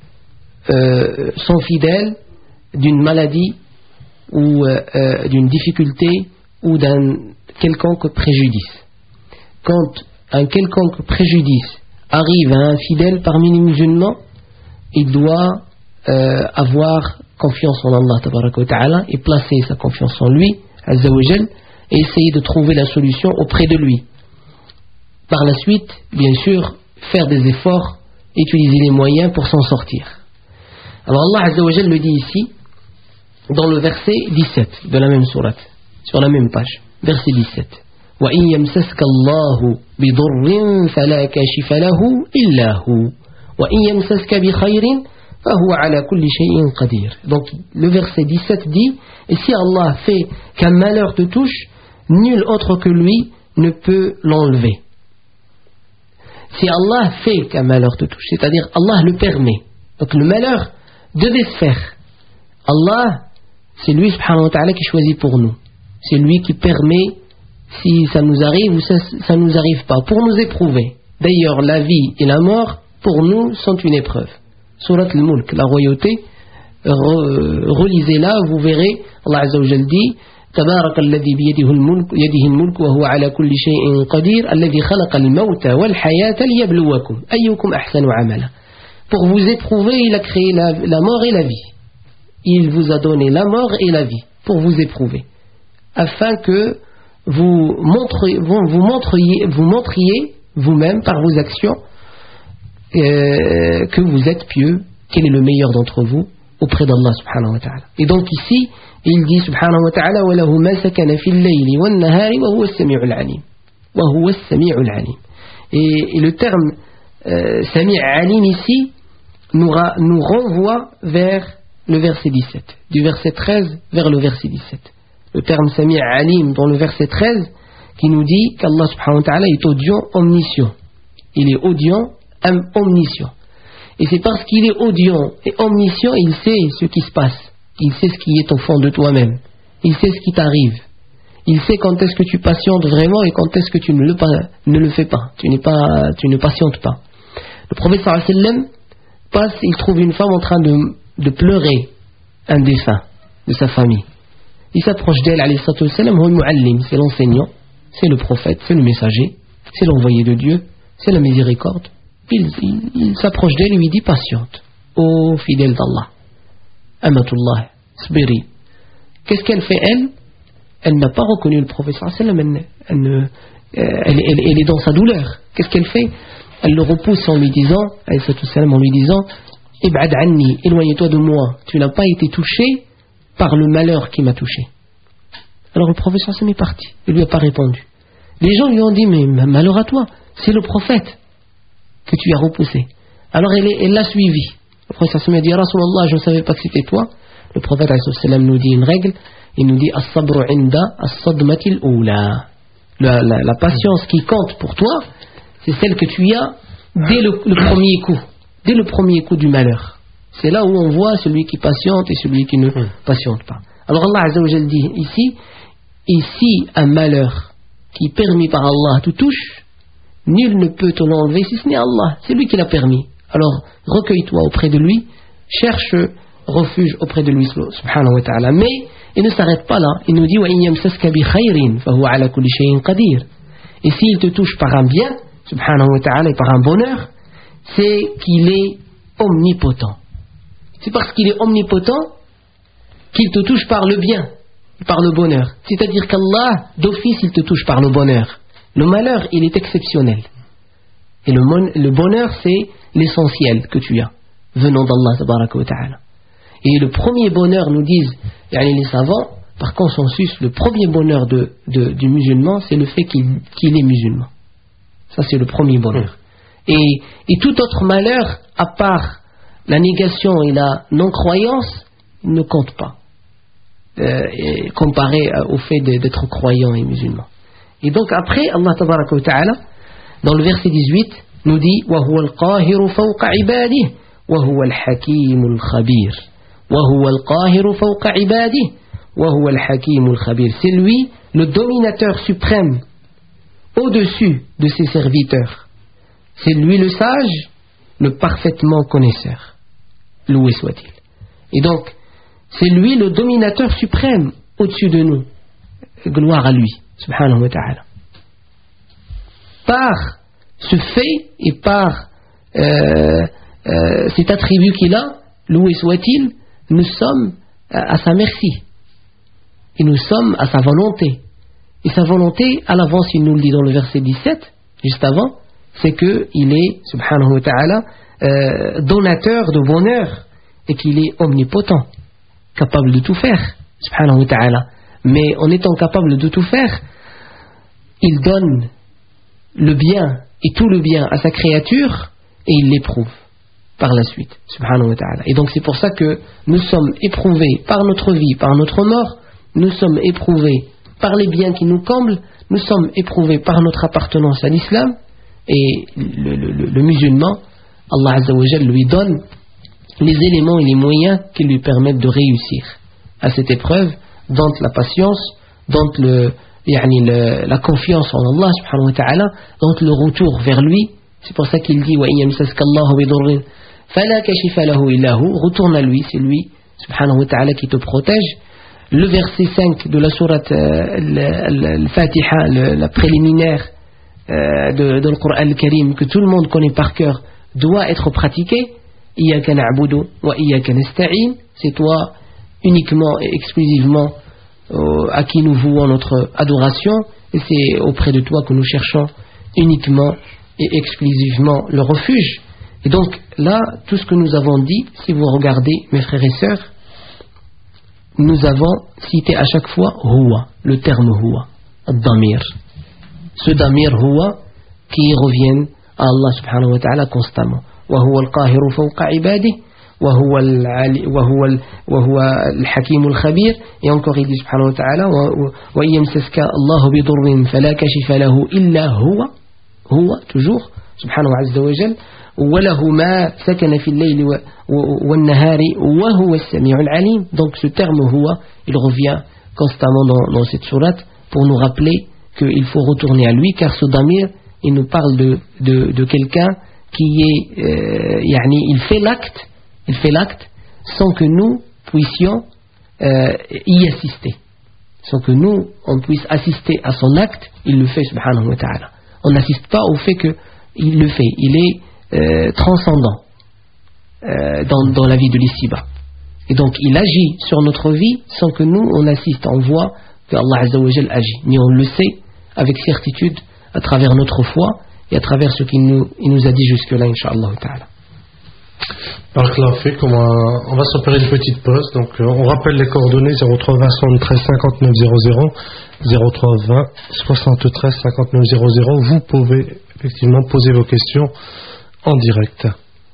Speaker 1: son fidèle d'une maladie ou d'une difficulté ou d'un quelconque préjudice. Quand un quelconque préjudice arrive à un fidèle parmi les musulmans, il doit avoir confiance en Allah tabaraka wa ta'ala et placer sa confiance en lui Azza wa Jal, et essayer de trouver la solution auprès de lui. Par la suite, bien sûr, faire des efforts, utiliser les moyens pour s'en sortir. Alors Allah Azza wa Jal le dit ici dans le verset 17 de la même sourate, sur la même page, verset 17. وَإِن يَمْسَسْكَ اللَّهُ بِضُرٍّ فَلَا كَاشِفَ لَهُ إِلَّا هُوَ وَإِن يَمْسَسْكَ بِخَيْرٍ فَهُوَ عَلَى كُلِّ شَيْءٍ قَدِيرٌ. Donc le verset 17 dit, et si Allah fait qu'un malheur te touche, nul autre que lui ne peut l'enlever. Si Allah fait qu'un malheur te touche, c'est-à-dire Allah le permet, donc le malheur devait se faire. Allah, c'est lui subhanahu wa ta'ala qui choisit pour nous. C'est lui qui permet si ça nous arrive ou ça nous arrive pas, pour nous éprouver. D'ailleurs, la vie et la mort, pour nous, sont une épreuve. Surat al-Mulk, la royauté, relisez-la, vous verrez, Allah Azza wa Jal dit, تبارك الذي بيده الملك وهو على كل شيء قدير الذي خلق الموت والحياة ليبلوكم أيكم أحسن عملا. Pour vous éprouver, il a créé la mort et la vie. Il vous a donné la mort et la vie pour vous éprouver, afin que vous montriez vous-même par vos actions que vous êtes pieux, quel est le meilleur d'entre vous auprès d'Allah subhanahu wa ta'ala. Et donc ici il dit subhanahu wa ta'ala وَلَهُ مَا سَكَنَ فِي اللَّيْلِ وَالنَّهَارِ وَهُوَ السَّمِيعُ الْعَلِيمُ وَهُوَ السَّمِيعُ الْعَلِيمُ. Et le terme Sami' Alim ici nous renvoie vers le verset 17, du verset 13 vers le verset 17. Le terme Sami' Alim dans le verset 13 qui nous dit qu'Allah subhanahu wa ta'ala est audient, omniscient. Il est audient, omniscient. Et c'est parce qu'il est audient et omniscient, il sait ce qui se passe. Il sait ce qui est au fond de toi-même. Il sait ce qui t'arrive. Il sait quand est-ce que tu patientes vraiment et quand est-ce que tu ne le fais pas. Tu ne patientes pas. Le prophète sallallahu alayhi wa sallam passe, il trouve une femme en train de pleurer un défunt de sa famille. Il s'approche d'elle, alayhi salatu wa sallam, c'est l'enseignant, c'est le prophète, c'est le messager, c'est l'envoyé de Dieu, c'est la miséricorde. Il s'approche d'elle et lui dit patiente, ô fidèle d'Allah. Amatullah, Sbiri. Qu'est-ce qu'elle fait elle? Elle n'a pas reconnu le prophète sallallahu alayhi wa sallam, elle est dans sa douleur. Qu'est-ce qu'elle fait? Elle le repousse en lui disant, alayhi salatu wa sallam, en lui disant, Ib'ad anni, éloigne-toi de moi, tu n'as pas été touché par le malheur qui m'a touché. Alors le prophète sallallahu alayhi wa sallam est parti, il lui a pas répondu. Les gens lui ont dit, mais malheur à toi, c'est le prophète que tu as repoussé. Alors elle l'a suivi. Le prophète sallallahu alayhi wa sallam a dit, Rasulallah, je ne savais pas que c'était toi. Le prophète sallallahu alayhi wa sallam nous dit une règle, il nous dit as-sabru inda as-sadmatil oula. La patience qui compte pour toi, c'est celle que tu as dès le premier coup, dès le premier coup du malheur. C'est là où on voit celui qui patiente et celui qui ne patiente pas. Alors Allah Azza wa Jal dit ici, et si un malheur qui est permis par Allah te touche, nul ne peut te l'enlever si ce n'est Allah, c'est lui qui l'a permis. Alors recueille-toi auprès de lui, cherche refuge auprès de lui subhanahu wa ta'ala. Mais il ne s'arrête pas là, il nous dit وَإِن يَمْسَسْكَ بِخَيْرٍ فَهُوَ عَلَى كُلِّ شَيْءٍ قَدِيرٌ. Et s'il te touche par un bien subhanahu wa ta'ala et par un bonheur, c'est qu'il est omnipotent. C'est parce qu'il est omnipotent qu'il te touche par le bien, par le bonheur. C'est-à-dire qu'Allah, d'office, il te touche par le bonheur. Le malheur, il est exceptionnel. Et le bonheur, c'est l'essentiel que tu as, venant d'Allah tabaraka wa ta'ala. Et le premier bonheur, nous disent les savants, par consensus, le premier bonheur du musulman, c'est le fait qu'il est musulman. Ça, c'est le premier bonheur. Et tout autre malheur, à part la négation et la non-croyance, ne compte pas, comparé au fait d'être croyant et musulman. Et donc après, Allah tabaraka wa ta'ala, dans le verset 18, nous dit وَهُوَ الْقَاهِرُ فَوْقَ عِبَادِهِ وَهُوَ الْحَكِيمُ الْخَبِيرُ وَهُوَ الْقَاهِرُ فَوْقَ عِبَادِهِ وَهُوَ الْحَكِيمُ الْخَبِيرُ. C'est lui le dominateur suprême au-dessus de ses serviteurs. C'est lui le sage, le parfaitement connaisseur. Loué soit-il. Et donc, c'est lui le dominateur suprême au-dessus de nous. Gloire à lui, subhanahu wa ta'ala. Par ce fait et par cet attribut qu'il a, loué soit-il, nous sommes à sa merci. Et nous sommes à sa volonté. Et sa volonté, à l'avance, il nous le dit dans le verset 17, juste avant, c'est qu'il est, subhanahu wa ta'ala, donateur de bonheur et qu'il est omnipotent, capable de tout faire, subhanahu wa ta'ala. Mais en étant capable de tout faire, il donne le bien et tout le bien à sa créature et il l'éprouve par la suite, subhanahu wa ta'ala. Et donc c'est pour ça que nous sommes éprouvés par notre vie, par notre mort, nous sommes éprouvés par les biens qui nous comblent, nous sommes éprouvés par notre appartenance à l'islam. Et le musulman, Allah Azza wa Jal lui donne les éléments et les moyens qui lui permettent de réussir à cette épreuve, dont la patience, dont la confiance en Allah subhanahu wa ta'ala, dont le retour vers lui. C'est pour ça qu'il dit wa yamsaska Allahu bidurrin fala kashifa lahu illa hu, retourne à lui, c'est lui subhanahu wa ta'ala qui te protège. Le verset 5 de la sourate al-Fatiha, la préliminaire de l'Qur'an al-Karim, que tout le monde connaît par cœur, doit être pratiqué. Iyyaka na'budu wa iyyaka nasta'in, c'est toi uniquement et exclusivement à qui nous vouons notre adoration, et c'est auprès de toi que nous cherchons uniquement et exclusivement le refuge. Et donc là, tout ce que nous avons dit, si vous regardez mes frères et sœurs, nous avons cité à chaque fois huwa, le terme huwa, ad-damir. Ce damir huwa qui revient à Allah subhanahu wa ta'ala constamment. Wa huwa al-qahiru fawqa ibadihi wa huwa al-hakim al-khabir. Et encore il dit subhanahu wa ta'ala wa yamsaska Allahu bidurrin fala kashifa lahu illa huwa, huwa toujours subhanahu wa jalla. وَلَهُ مَا سَكَنَ فِي اللَّيْلِ وَالنَّهَارِ وَهُوَ السَّمِيعُ الْعَلِيمُ. Donc ce terme huwa, il revient constamment dans cette sourate pour nous rappeler qu'il faut retourner à lui, car ce damir, il nous parle de quelqu'un qui est il fait l'acte sans que nous puissions y assister, sans que nous on puisse assister à son acte. Il le fait subhanahu wa ta'ala. On n'assiste pas au fait qu'il le fait, il est transcendant dans la vie de l'ici-bas. Et donc il agit sur notre vie sans que nous on assiste, on voit que Allah Azza wa Jal agit, mais on le sait avec certitude à travers notre foi et à travers ce qu'il nous a dit jusque-là, Inch'Allah ta'ala.
Speaker 2: Alors on va s'opérer une petite pause. Donc on rappelle les coordonnées 03 20 73 59 00, 03 20 73 59 00. Vous pouvez effectivement poser vos questions en direct.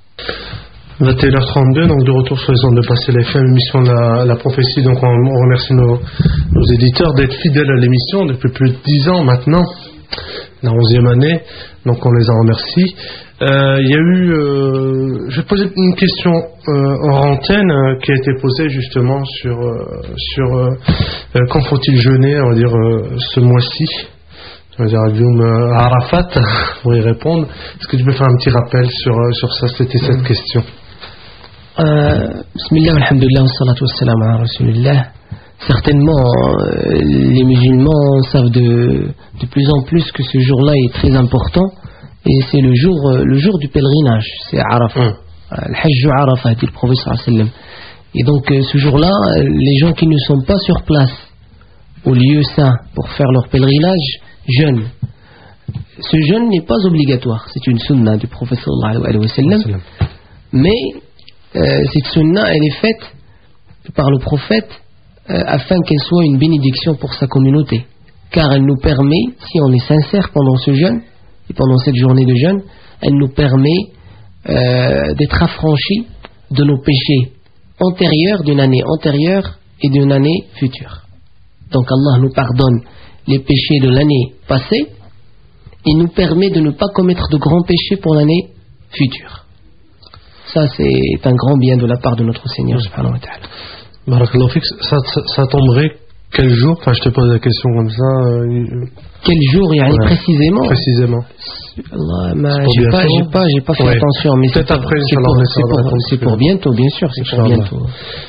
Speaker 2: 21h32, donc de retour sur les ondes de Passer l'FM, émission la prophétie. Donc on remercie nos éditeurs d'être fidèles à l'émission depuis plus de 10 ans maintenant, la 11e année, donc on les en remercie. Il y a eu, je vais poser une question en antenne qui a été posée justement sur quand faut-il jeûner, on va dire ce mois-ci. On va dire Alioum Arafat pour y répondre. Est-ce que tu peux faire un petit rappel sur ça? C'était cette question.
Speaker 1: Bismillah, alhamdulillah, wassalatu wassalamu ala rasulillah. Certainement, les musulmans savent de plus en plus que ce jour-là est très important, et c'est le jour du pèlerinage, c'est Arafat. Al-Hajj Arafat, dit le prophète sallallahu alayhi wa sallam. Et donc ce jour-là, les gens qui ne sont pas sur place au lieu saint pour faire leur pèlerinage jeûnent. Ce jeûne n'est pas obligatoire, c'est une sunna du prophète sallallahu alayhi wa sallam, mais cette sunna elle est faite par le prophète afin qu'elle soit une bénédiction pour sa communauté. Car elle nous permet, si on est sincère pendant ce jeûne, et pendant cette journée de jeûne, elle nous permet d'être affranchis de nos péchés antérieurs, d'une année antérieure et d'une année future. Donc Allah nous pardonne les péchés de l'année passée et nous permet de ne pas commettre de grands péchés pour l'année future. Ça, c'est un grand bien de la part de notre Seigneur subhanahu wa ta'ala.
Speaker 2: Barakallahu fik, ça tomberait quel jour? Enfin, je te pose la question comme ça.
Speaker 1: Quel jour, yani, précisément?
Speaker 2: Précisément.
Speaker 1: Allah, j'ai pas fait attention, mais c'est pour bientôt, bien sûr, c'est pour bientôt.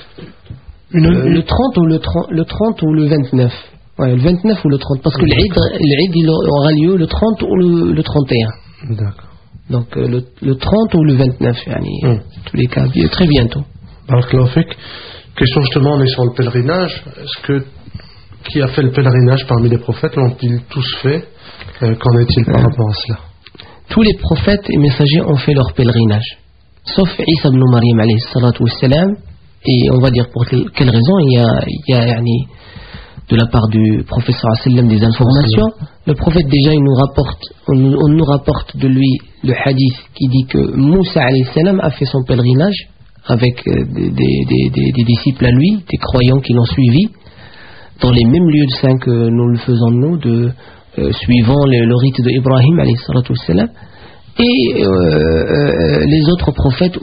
Speaker 1: Le 30 ou le 29. Ouais, le 29 ou le 30, parce que l'Eid il aura lieu le 30 ou le 31.
Speaker 2: D'accord.
Speaker 1: Donc le 30 ou le 29, yani, tous les cas, très bientôt.
Speaker 2: Barakallahu fik. Question justement, on est sur le pèlerinage. Qui a fait le pèlerinage parmi les prophètes? L'ont-ils tous fait? Qu'en est-il par rapport à cela? Tous
Speaker 1: les prophètes et messagers ont fait leur pèlerinage, sauf Isa ibn Maryam alayhi salatu wassalam. Et on va dire pour quelle raison. Il y a yani, de la part du prophète sallallahu alayhi wa sallam des informations. Le prophète déjà on nous rapporte de lui le hadith qui dit que Moussa alayhi salam a fait son pèlerinage avec des disciples à lui, des croyants qui l'ont suivi, dans les mêmes lieux de saint que nous le faisons nous, suivant le rite d'Ibrahim alayhi salatu wassalam, et les autres prophètes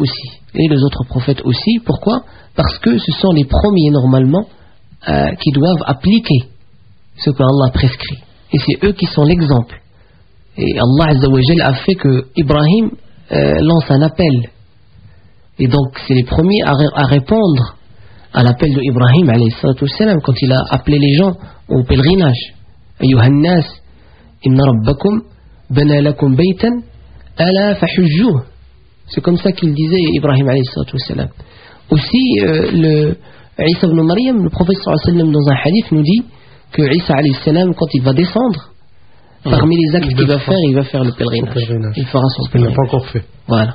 Speaker 1: aussi. Pourquoi? Parce que ce sont les premiers normalement qui doivent appliquer ce que Allah prescrit, et c'est eux qui sont l'exemple. Et Allah Azza wa Jal a fait que Ibrahim lance un appel, et donc c'est les premiers à répondre à l'appel de Ibrahim alayhi salatu wassalam quand il a appelé les gens au pèlerinage. Ayyuhan nas inna rabbakum bana lakum baytan ala fahujjuh. C'est comme ça qu'il disait Ibrahim alayhi salatu wassalam. Aussi le Isa ibn Maryam, le prophète sallallahu alayhi wa sallam, dans un hadith nous dit que Isa alayhi salam, quand il va descendre, parmi les actes qu'il va faire, il va faire le pèlerinage. Il fera son pèlerinage.
Speaker 2: Il n'a pas encore fait.
Speaker 1: Voilà.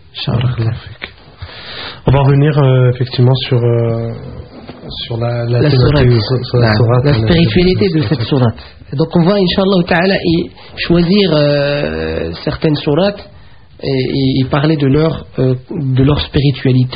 Speaker 2: On va revenir effectivement sur la
Speaker 1: spiritualité de cette sourate. Donc on va, Inch'Allah Ta'ala, choisir certaines sourates et parler de leur spiritualité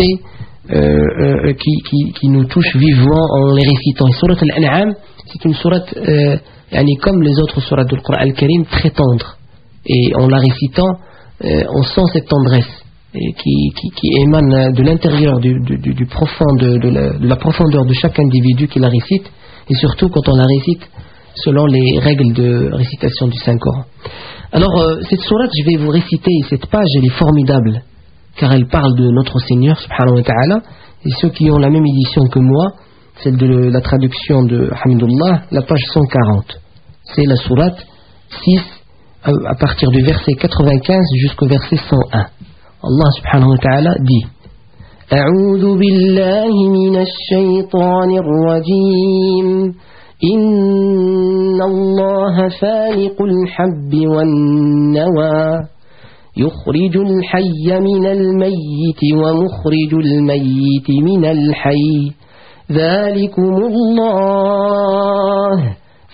Speaker 1: qui nous touche vivement en les récitant. Sourate Al-An'am, c'est une sourate comme les autres sourates du Coran Al-Karim, très tendre. Et en la récitant, on sent cette tendresse qui émane de l'intérieur du profond de la profondeur de chaque individu qui la récite, et surtout quand on la récite selon les règles de récitation du Saint-Coran. Alors cette sourate, je vais vous réciter cette page, elle est formidable car elle parle de notre Seigneur subhanahu wa ta'ala, et ceux qui ont la même édition que moi, celle de la traduction de Hamidullah, la page 140, c'est la sourate 6 à partir du verset 95 jusqu'au verset 101. Allah subhanahu wa ta'ala dit: A'udhu billahi minash shaytanir rajim. Inna Allah faliqul habbi wan nawa. Yukhrijul hayya minal mayyiti wa mukhrijul mayyiti minal hayy. Dhalikumullah.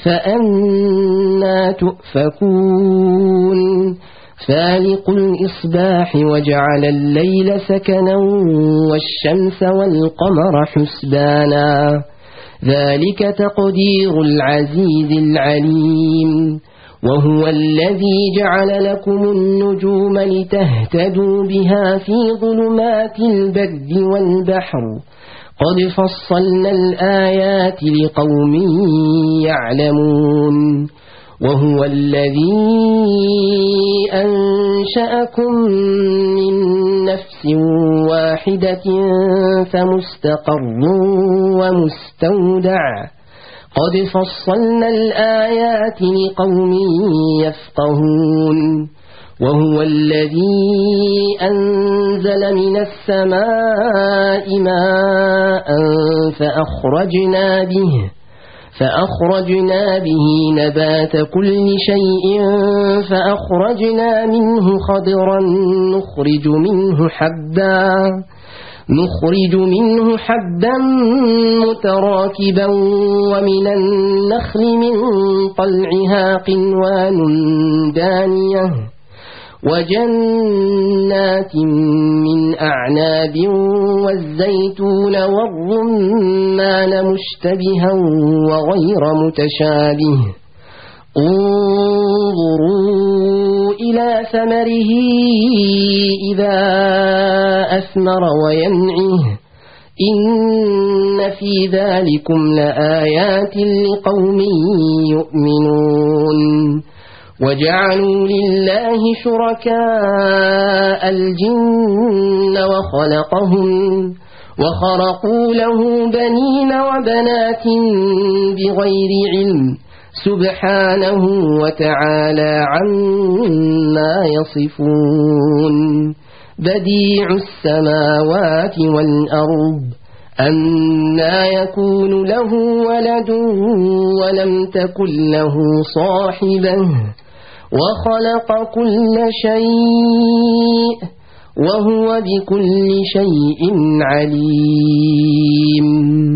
Speaker 1: فأنا تؤفكون فالق الإصباح وجعل الليل سكنا والشمس والقمر حسبانا ذلك تقدير العزيز العليم وهو الذي جعل لكم النجوم لتهتدوا بها في ظلمات البر والبحر قد فصلنا الآيات لقوم يعلمون وهو الذي أنشأكم من نفس واحدة فمستقر ومستودع قد فصلنا الآيات لقوم يفقهون وهو الذي أنزل من السماء ماء فأخرجنا به نبات كل شيء فأخرجنا منه خضرا نخرج منه حبا متراكبا ومن النخل من طلعها قنوان دانية وجنات من أعناب والزيتون والرمان مشتبها وغير متشابه انظروا إلى ثمره إذا أثمر وينعه إن في ذلكم لآيات لقوم يؤمنون وجعلوا لله شركاء الجن وخلقوا له بنين وبنات بغير علم سبحانه وتعالى عما يصفون بديع السماوات والأرض أنى يكون له ولد ولم تكن له صاحبة وخلق كل شيء وهو بكل شيء عليم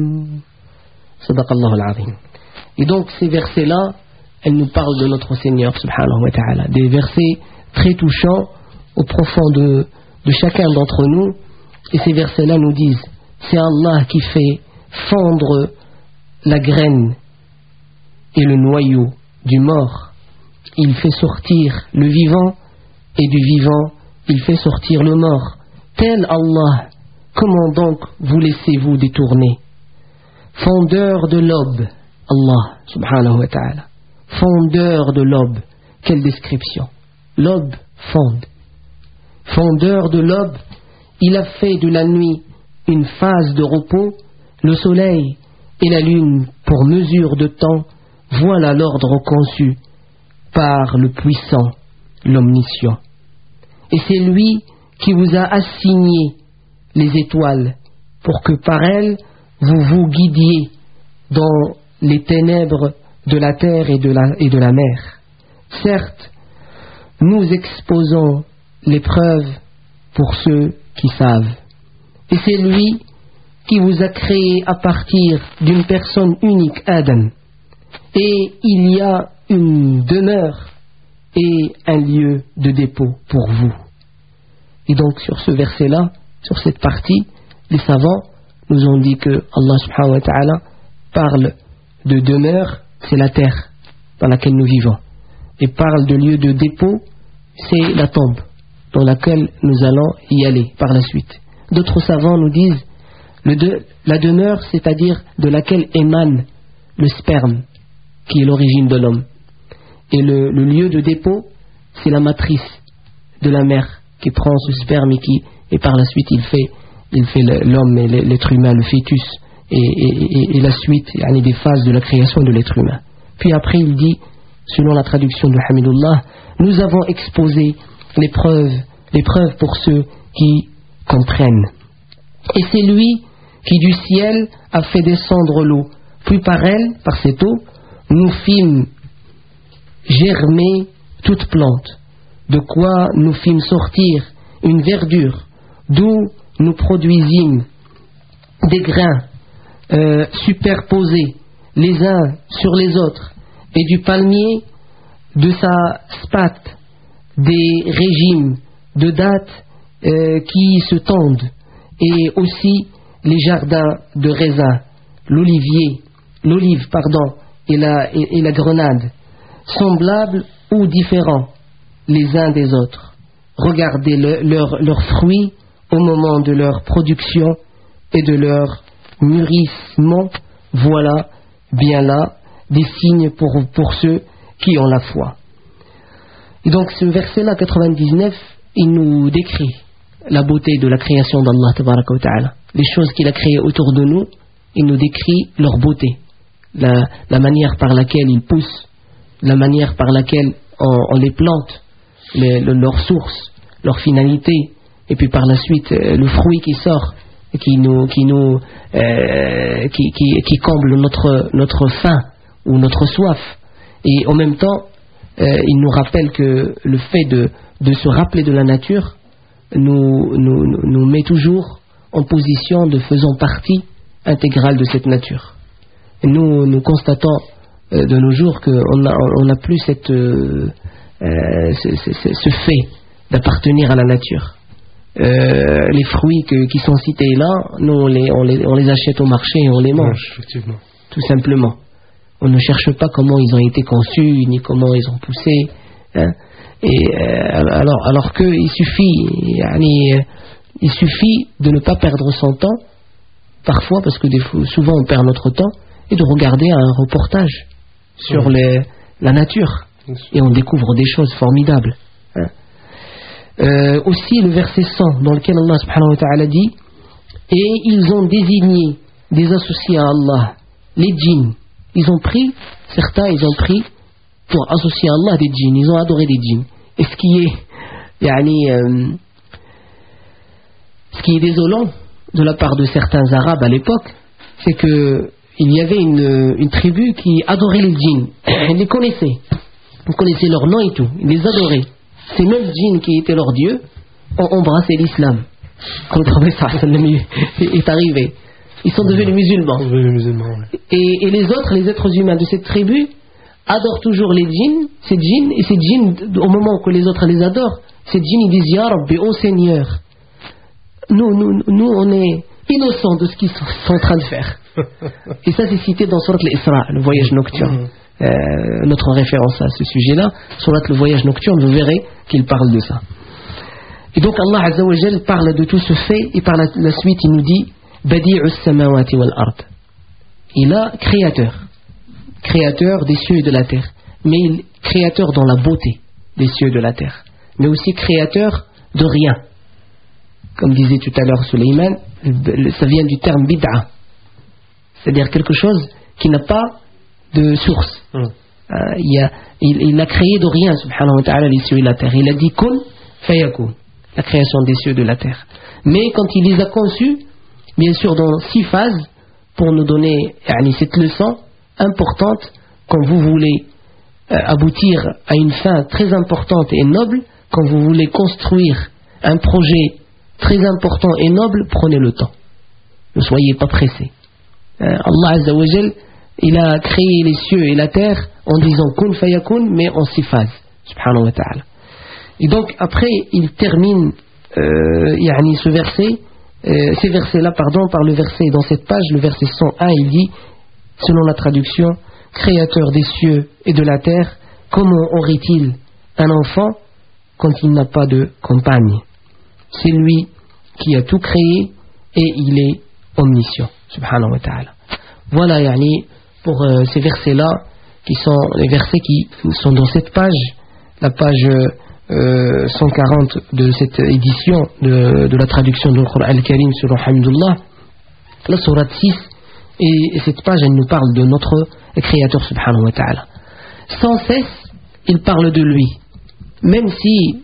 Speaker 1: صدق الله العظيم. Et donc ces versets-là, elles nous parlent de notre Seigneur subhanahu wa ta'ala, des versets très touchants au profond de chacun d'entre nous. Et ces versets-là nous disent, c'est Allah qui fait fondre la graine et le noyau du mort. Il fait sortir le vivant et du vivant, il fait sortir le mort. Tel Allah, comment donc vous laissez-vous détourner? Fondeur de l'aube, Allah subhanahu wa ta'ala. Fondeur de l'aube, quelle description. L'aube fonde. Fondeur de l'aube, il a fait de la nuit une phase de repos, le soleil et la lune pour mesure de temps. Voilà l'ordre conçu par le puissant, l'omniscient. Et c'est lui qui vous a assigné les étoiles pour que par elles vous vous guidiez dans les ténèbres de la terre et de la mer. Certes, nous exposons l'épreuve pour ceux qui savent. Et c'est lui qui vous a créé à partir d'une personne unique, Adam. Et il y a une demeure et un lieu de dépôt pour vous. Et donc sur ce verset-là, sur cette partie, les savants nous ont dit que Allah subhanahu wa ta'ala parle de demeure, c'est la terre dans laquelle nous vivons. Et parle de lieu de dépôt, c'est la tombe dans laquelle nous allons y aller par la suite. D'autres savants nous disent la demeure, c'est-à-dire de laquelle émane le sperme, qui est l'origine de l'homme. Et le lieu de dépôt, c'est la matrice de la mère qui prend ce sperme et par la suite il fait l'homme et l'être humain, le fœtus, et la suite des phases de la création de l'être humain. Puis après il dit, selon la traduction de Hamidullah, nous avons exposé l'épreuve pour ceux qui comprennent. Et c'est lui qui du ciel a fait descendre l'eau, puis par elle, par cette eau, nous fîmes germer toute plante, de quoi nous fîmes sortir une verdure, d'où nous produisîmes des grains superposés les uns sur les autres, et du palmier, de sa spate, des régimes de dattes qui se tendent, et aussi les jardins de raisin, l'olive et la grenade, semblables ou différents les uns des autres. Regardez leurs fruits au moment de leur production et de leur mûrissement. Voilà bien là des signes pour ceux qui ont la foi. Et donc ce verset-là, 99, il nous décrit la beauté de la création d'Allah tabaraka wa ta'ala. Les choses qu'il a créées autour de nous, il nous décrit leur beauté, la manière par laquelle ils poussent, la manière par laquelle on les plante, leur source, leur finalité, et puis par la suite le fruit qui sort, qui comble notre faim ou notre soif. Et en même temps, il nous rappelle que le fait de se rappeler de la nature nous met toujours en position de faisant partie intégrale de cette nature. Et nous constatons de nos jours qu'on n'a plus ce fait d'appartenir à la nature. Les fruits qui sont cités là, nous on les achète au marché et on les mange,
Speaker 2: effectivement.
Speaker 1: tout simplement. On ne cherche pas comment ils ont été conçus ni comment ils ont poussé, hein. Et alors qu'il suffit de ne pas perdre son temps parfois, parce que souvent on perd notre temps, et de regarder un reportage sur la nature, et on découvre des choses formidables, hein. Aussi le verset 100 dans lequel Allah subhanahu wa ta'ala dit: et ils ont désigné des associés à Allah, les djinns. Certains ils ont pris pour associer à Allah des djinns, ils ont adoré des djinns. Et ce qui est désolant de la part de certains Arabes à l'époque, c'est que il y avait une tribu qui adorait les djinns. Ils les connaissaient. Ils connaissaient leur nom et tout. Ils les adoraient. Ces mêmes djinns qui étaient leurs dieux ont embrassé l'islam. Quand le prophète est arrivé, ils sont devenus musulmans. Et les autres, les êtres humains de cette tribu, adorent toujours les djinns, ces djinns, et ces djinns, au moment que les autres les adorent, ces djinns ils disent: Ya Rabbi, ô Seigneur, nous on est innocents de ce qu'ils sont en train de faire. Et ça c'est cité dans Surat al-Isra, le voyage nocturne. Notre référence à ce sujet-là, Surat le voyage nocturne, vous verrez qu'il parle de ça. Et donc Allah Azza wa Jal parle de tout ce fait, et par la suite il nous dit: Badi'us samawati wal ard. Il a créateur des cieux et de la terre, mais créateur dans la beauté des cieux et de la terre, mais aussi créateur de rien. Comme disait tout à l'heure Suleiman, ça vient du terme bid'a, c'est-à-dire quelque chose qui n'a pas de source. Il a créé de rien, subhanahu wa ta'ala, les cieux et la terre. Il a dit kun fayakun, la création des cieux et de la terre. Mais quand il les a conçus, bien sûr dans 6 phases, pour nous donner cette leçon importante, quand vous voulez aboutir à une fin très importante et noble, quand vous voulez construire un projet très important et noble, prenez le temps. Ne soyez pas pressés. Allah Azza wa Jal, il a créé les cieux et la terre en disant kun fayakun, mais en 6 phases, subhanahu wa ta'ala. Et donc après il termine ces versets-là, par le verset dans cette page, le verset 101, il dit, selon la traduction: Créateur des cieux et de la terre, comment aurait-il un enfant quand il n'a pas de compagne? C'est lui qui a tout créé et il est omniscient, subhanahu wa ta'ala. Voilà pour ces versets-là, qui sont les versets qui sont dans cette page, la page 140 de cette édition de la traduction du Coran al-Karim sur Alhamdulillah, la sourate 6, et cette page elle nous parle de notre Créateur subhanahu wa ta'ala. Sans cesse il parle de lui, même si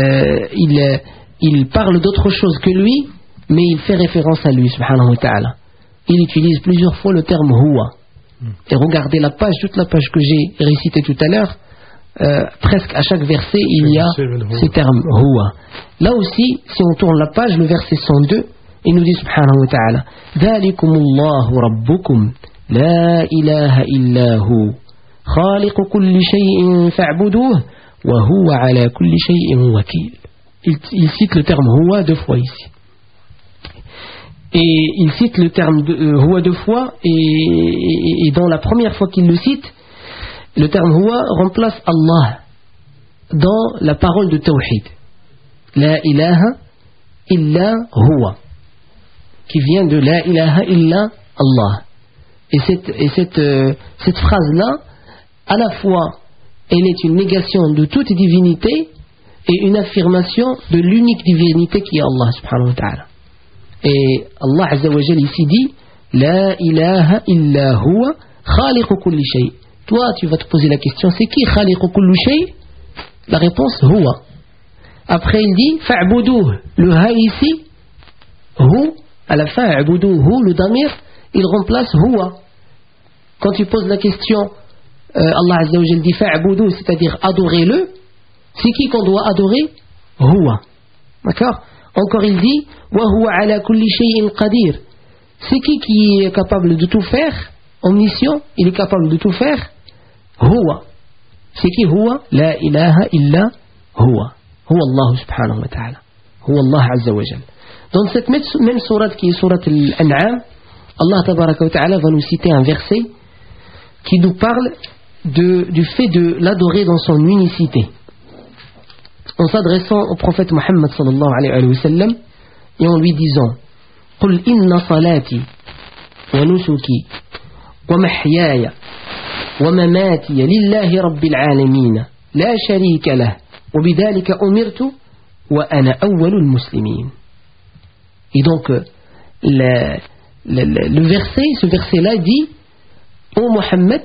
Speaker 1: il parle d'autre chose que lui, mais il fait référence à lui subhanahu wa ta'ala. Il utilise plusieurs fois le terme huwa. Et regardez la page, toute la page que j'ai récitée tout à l'heure, presque à chaque verset il y a ce terme huwa. Là aussi, si on tourne la page, le verset 102, il nous dit subhanahu wa ta'ala: Dhalikumullahu rabbukum la ilaha illahu khaliqu kulli shay'in fa'buduhu wa huwa ala kulli shay'in wakil. Il cite le terme huwa 2 fois ici. Et il cite le terme huwa 2 fois, et dans la première fois qu'il le cite, le terme huwa remplace Allah dans la parole de Tawhid. La ilaha illa huwa, qui vient de la ilaha illa Allah. Et cette phrase-là, à la fois, elle est une négation de toute divinité et une affirmation de l'unique divinité qui est Allah subhanahu wa ta'ala. Et Allah Azza wa Jal ici dit: La ilaha illa huwa khaliqu kulli shay. Toi tu vas te poser la question, c'est qui khaliqu kulli shay? La réponse: huwa. Après il dit fa'buduh. Le ha ici, hu, à la fin, a'buduhu, le damir, il remplace huwa. Quand tu poses la question, Allah Azza wa Jal dit fa'buduh, c'est-à-dire adorez-le. C'est qui qu'on doit adorer? Huwa. D'accord? Encore il dit wa huwa ala kulli shay'in qadir. C'est qui est capable de tout faire? Omniscient, il est capable de tout faire. Huwa. C'est qui Huwa? La ilaha illa Huwa. Huwa Allah subhanahu wa ta'ala. Huwa Allah azza wa jal. Dans cette même sourate qui est sourate Al-An'am, Allah tabaraka wa ta'ala va nous citer un verset qui nous parle du fait de l'adorer dans son unicité. En s'adressant au prophète Muhammad sallallahu alayhi wa sallam et en lui disant قل إن صلاتي ونسكي ومحياي ومماتي لله رب العالمين لا شريك له وبذلك أمرت وأنا أول المسلمين. Et donc le verset, ce verset-là dit ô Mohammed,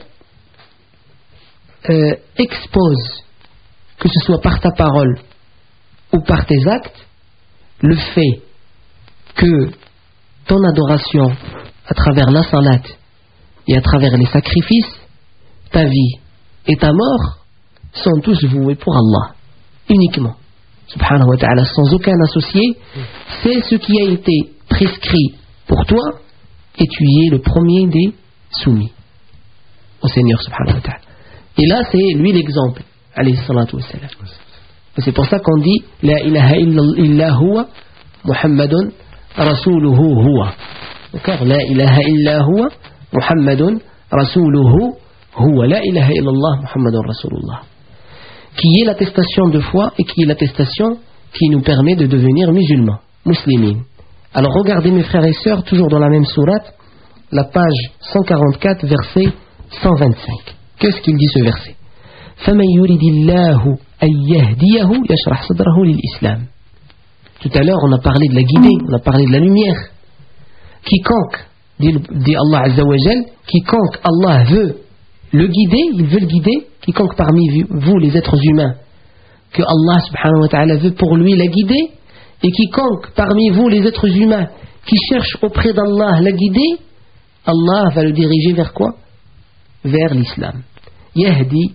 Speaker 1: expose, que ce soit par ta parole ou par tes actes, le fait que ton adoration à travers la salat et à travers les sacrifices, ta vie et ta mort sont tous voués pour Allah, uniquement, subhanahu wa ta'ala, sans aucun associé. C'est ce qui a été prescrit pour toi et tu y es le premier des soumis au Seigneur subhanahu wa ta'ala. Et là c'est lui l'exemple, alayhi salatu wa salam. C'est pour ça qu'on dit la ilaha illa huwa Muhammadun rasuluhu huwa. D'accord? La ilaha illa huwa Muhammadun rasuluhu huwa. La ilaha illallah Muhammadun rasulullah, qui est l'attestation de foi et qui est l'attestation qui nous permet de devenir musulmans, muslimines. Alors regardez mes frères et sœurs, toujours dans la même sourate, la page 144, verset 125. Qu'est-ce qu'il dit ce verset? فَمَنْ يُرِدِ اللَّهُ أَنْ يَهْدِيَهُ يَشْرَحْ صَدْرَهُ لِلْإِسْلَامِ. Tout à l'heure on a parlé de la guidée, on a parlé de la lumière. Quiconque, dit Allah Azza wa Jal, quiconque Allah veut le guider, il veut le guider. Quiconque parmi vous les êtres humains que Allah subhanahu wa ta'ala veut pour lui la guider, et quiconque parmi vous les êtres humains qui cherche auprès d'Allah la guider, Allah va le diriger vers quoi? Vers l'islam. Yahdihi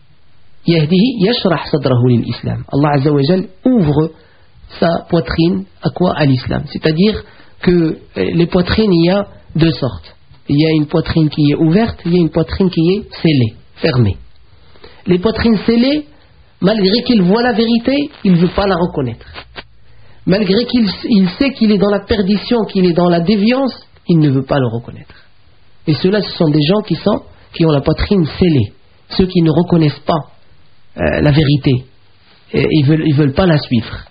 Speaker 1: yashrah sadrahu lil islam. Allah Azza wa Jal ouvre sa poitrine à quoi? À l'islam. C'est-à-dire que les poitrines, il y a deux sortes. Il y a une poitrine qui est ouverte, il y a une poitrine qui est scellée, fermée. Les poitrines scellées, malgré qu'il voit la vérité, il ne veut pas la reconnaître. Malgré qu'il sait qu'il est dans la perdition, qu'il est dans la déviance, il ne veut pas le reconnaître. Et ceux-là, ce sont des gens qui ont la poitrine scellée. Ceux qui ne reconnaissent pas la vérité. Ils veulent pas la suivre.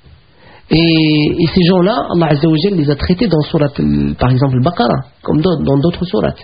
Speaker 1: Et ces gens-là, Allah Azza wa Jal les a traités dans sourate, par exemple, Al-Baqarah, comme dans d'autres sourates.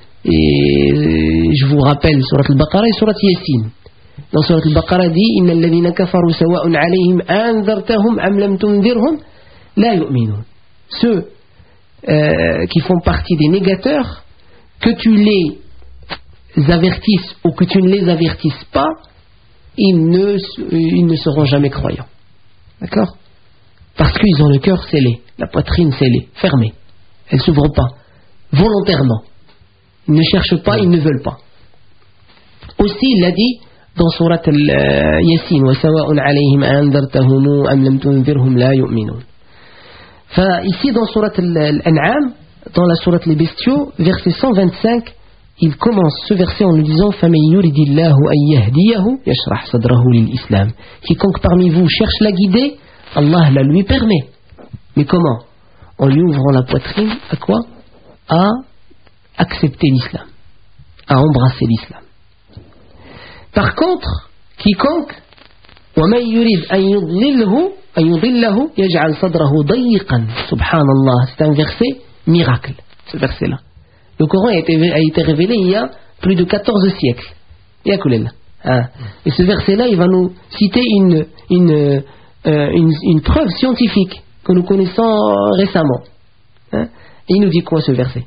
Speaker 1: Et je vous rappelle sourate Al-Baqarah et sourate Yasin. Dans sourate Al-Baqarah dit Inna alladhina kafaru sawa'un alayhim anzartahum am lam tunzirhum la yu'minun. Ceux qui font partie des négateurs, que tu les avertisses ou que tu ne les avertisses pas, ils ne seront jamais croyants. D'accord? Parce qu'ils ont le cœur scellé, la poitrine scellée, fermée. Elle ne s'ouvre pas, volontairement. Ils ne cherchent pas, ils ne veulent pas. Aussi, il l'a dit dans sourate Yasin, وَسَوَاءٌ عَلَيْهِمْ أَنذَرْتَهُمْ أَمْ لَمْ تُنذِرْهُمْ لَا يُؤْمِنُونَ. Ici, dans sourate Al-An'am, dans la sourate Les Bestiaux, verset 125, il commence ce verset en nous disant فَمَنْ يُرِدِ اللَّهُ أَنْ يَهْدِيَهُ يَشْرَحْ صَدْرَهُ لِلْإِسْلَامِ. Quiconque parmi vous cherche la guider, Allah la lui permet. Mais comment? En lui ouvrant la poitrine à quoi? À accepter l'islam, à embrasser l'islam. Par contre, quiconque وَمَنْ يُرِدْ أَنْ يُضِلَّهُ يَجْعَلْ صَدْرَهُ ضَيِّقًا. Subhanallah, c'est un verset miracle, ce verset-là. Le Coran a été révélé il y a plus de 14 siècles. Et ce verset-là, il va nous citer une preuve scientifique que nous connaissons récemment. Et il nous dit quoi ce verset?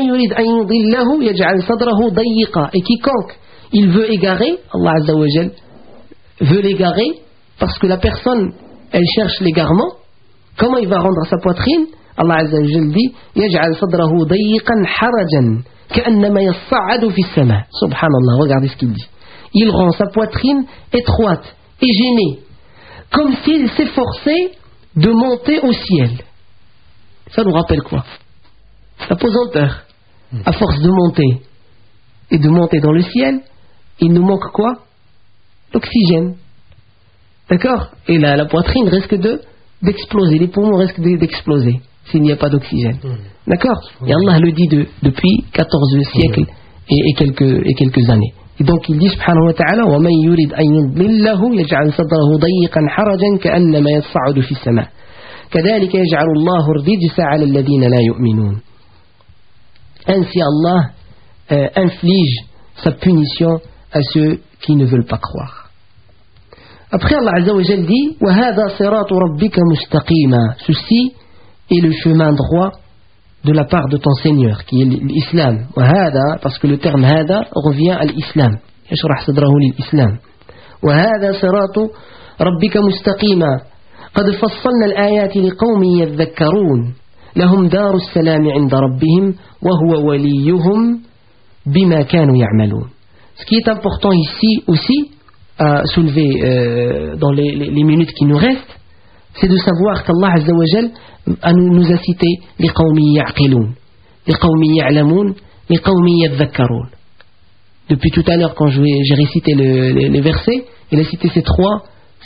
Speaker 1: Et quiconque il veut égarer, Allah Azza wa Jal veut l'égarer, parce que la personne elle cherche l'égarement. Comment il va rendre sa poitrine? Allah Azza wa Jal dit يَجْعَلْ صَدْرَهُ ضَيِّقًا حَرَجًا كَأَنَّمَا يَصَّعَّدُ فِي السَّمَاءِ. Subhanallah, regardez ce qu'il dit. Il rend sa poitrine étroite et gênée, comme s'il s'efforçait de monter au ciel. Ça nous rappelle quoi? La pesanteur. À force de monter et de monter dans le ciel, il nous manque quoi? L'oxygène. D'accord? Et la poitrine risque d'exploser, les poumons risquent d'exploser s'il n'y a pas d'oxygène. D'accord? Et Allah le dit depuis 14 siècles et quelques années. Et donc il dit subhanahu wa ta'ala وَمَنْ يُرِدْ أَنْ يُضْلِلَّهُ يَجْعَلْ صَدْرَهُ ضَيِّقًا حَرَجًا كَأَنَّمَا يَصَّعُدُ فِي السَّمَاءِ كَذَلِكَ يَجْعَلُ اللَّهُ الرِّجْسَ عَلَى الَّذِينَ لَا يُؤْمِنُونَ. Ainsi Allah inflige sa punition à ceux qui ne veulent pas croire. Après Allah Azza wa Jal dit وَهَذَا صِرَاطُ رَبِّكَ مُسْتَقِيمًا. Ceci est le chemin droit de la part de ton Seigneur, qui est l'islam. وَهَذَا, parce que le terme هذا revient à l'islam. يشرح صدره للإسلام. وَهَذَا صِرَاطُ رَبِّكَ مُسْتَقِيمًا قَدْ فَصَّلْنَا الْآيَاتِ لِقَوْمٍ يَذَّكَّرُونَ لهم دار السلام عند ربهم وهو وليهم بما كانوا يعملون. Ce qui est important ici aussi à soulever dans les minutes qui nous restent, c'est de savoir qu'Allah Azza wa Jal nous a cité les qawmi ya'qilun, les qawmi ya'lamun, les qawmi yadhakkarun. Depuis tout à l'heure quand j'ai récité les versets, il a cité ces trois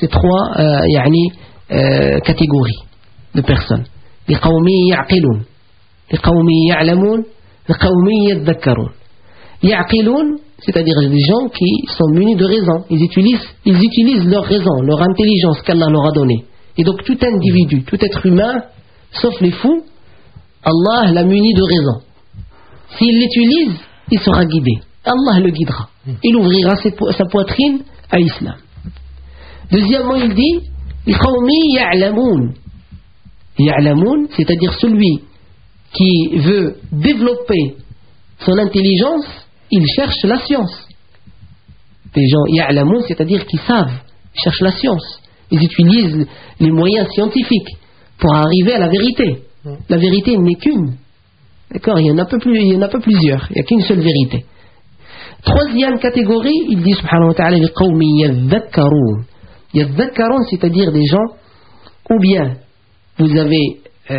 Speaker 1: catégories de personnes. Les qawmi ya'qilun, les qawmi ya'lamun, les qawmi yadhakkarun. Ya'qilun, c'est-à-dire des gens qui sont munis de raison. Ils utilisent leur raison, leur intelligence qu'Allah leur a donnée. Et donc tout individu, tout être humain, sauf les fous, Allah l'a muni de raison. S'il l'utilise, il sera guidé. Allah le guidera. Il ouvrira sa poitrine à l'islam. Deuxièmement, il dit Qawmi ya'lamun. Ya'lamun, c'est-à-dire celui qui veut développer son intelligence, il cherche la science. Les gens ya'lamun, c'est-à-dire qu'ils savent, ils cherchent la science. Ils utilisent les moyens scientifiques pour arriver à la vérité. La vérité n'est qu'une. D'accord? Il n'y en a pas plusieurs. Il n'y a qu'une seule vérité. Troisième catégorie, il dit subhanahu wa ta'ala, les qawmi yadhakkarun. Yadhakkarun, c'est-à-dire des gens, ou bien vous avez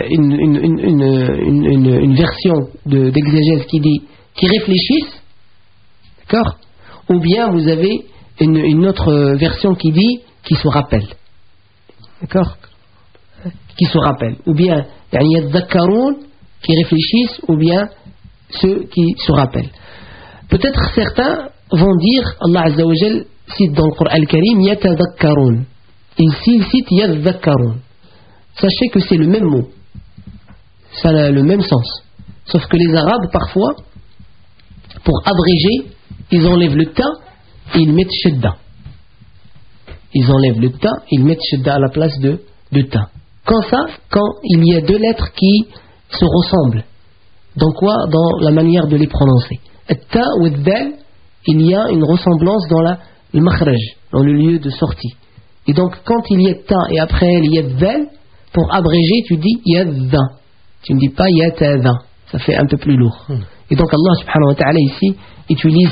Speaker 1: une version d'exégèse qui dit qui réfléchissent, d'accord? Ou bien vous avez une autre version qui dit qui se rappellent, d'accord? Qui se rappellent, ou bien yadhakkarun, qui réfléchissent, ou bien ceux qui se rappellent. Peut-être certains vont dire, Allah Azza wa Jal cite dans le Coran al-Karim yatadhakkarun, il cite yadhakkarun. Sachez que c'est le même mot, ça a le même sens, sauf que les Arabes parfois, pour abréger, ils enlèvent le ta et ils mettent shadda. Ils enlèvent le ta et ils mettent shadda à la place de ta. Quand il y a deux lettres qui se ressemblent. Dans quoi? Dans la manière de les prononcer. Ta ou dal, il y a une ressemblance dans le makhraj, dans le lieu de sortie. Et donc quand il y a ta et après il y a dal, pour abréger tu dis yadha. Tu ne dis pas yatadha. Ça fait un peu plus lourd. Et donc Allah subhanahu wa ta'ala ici utilise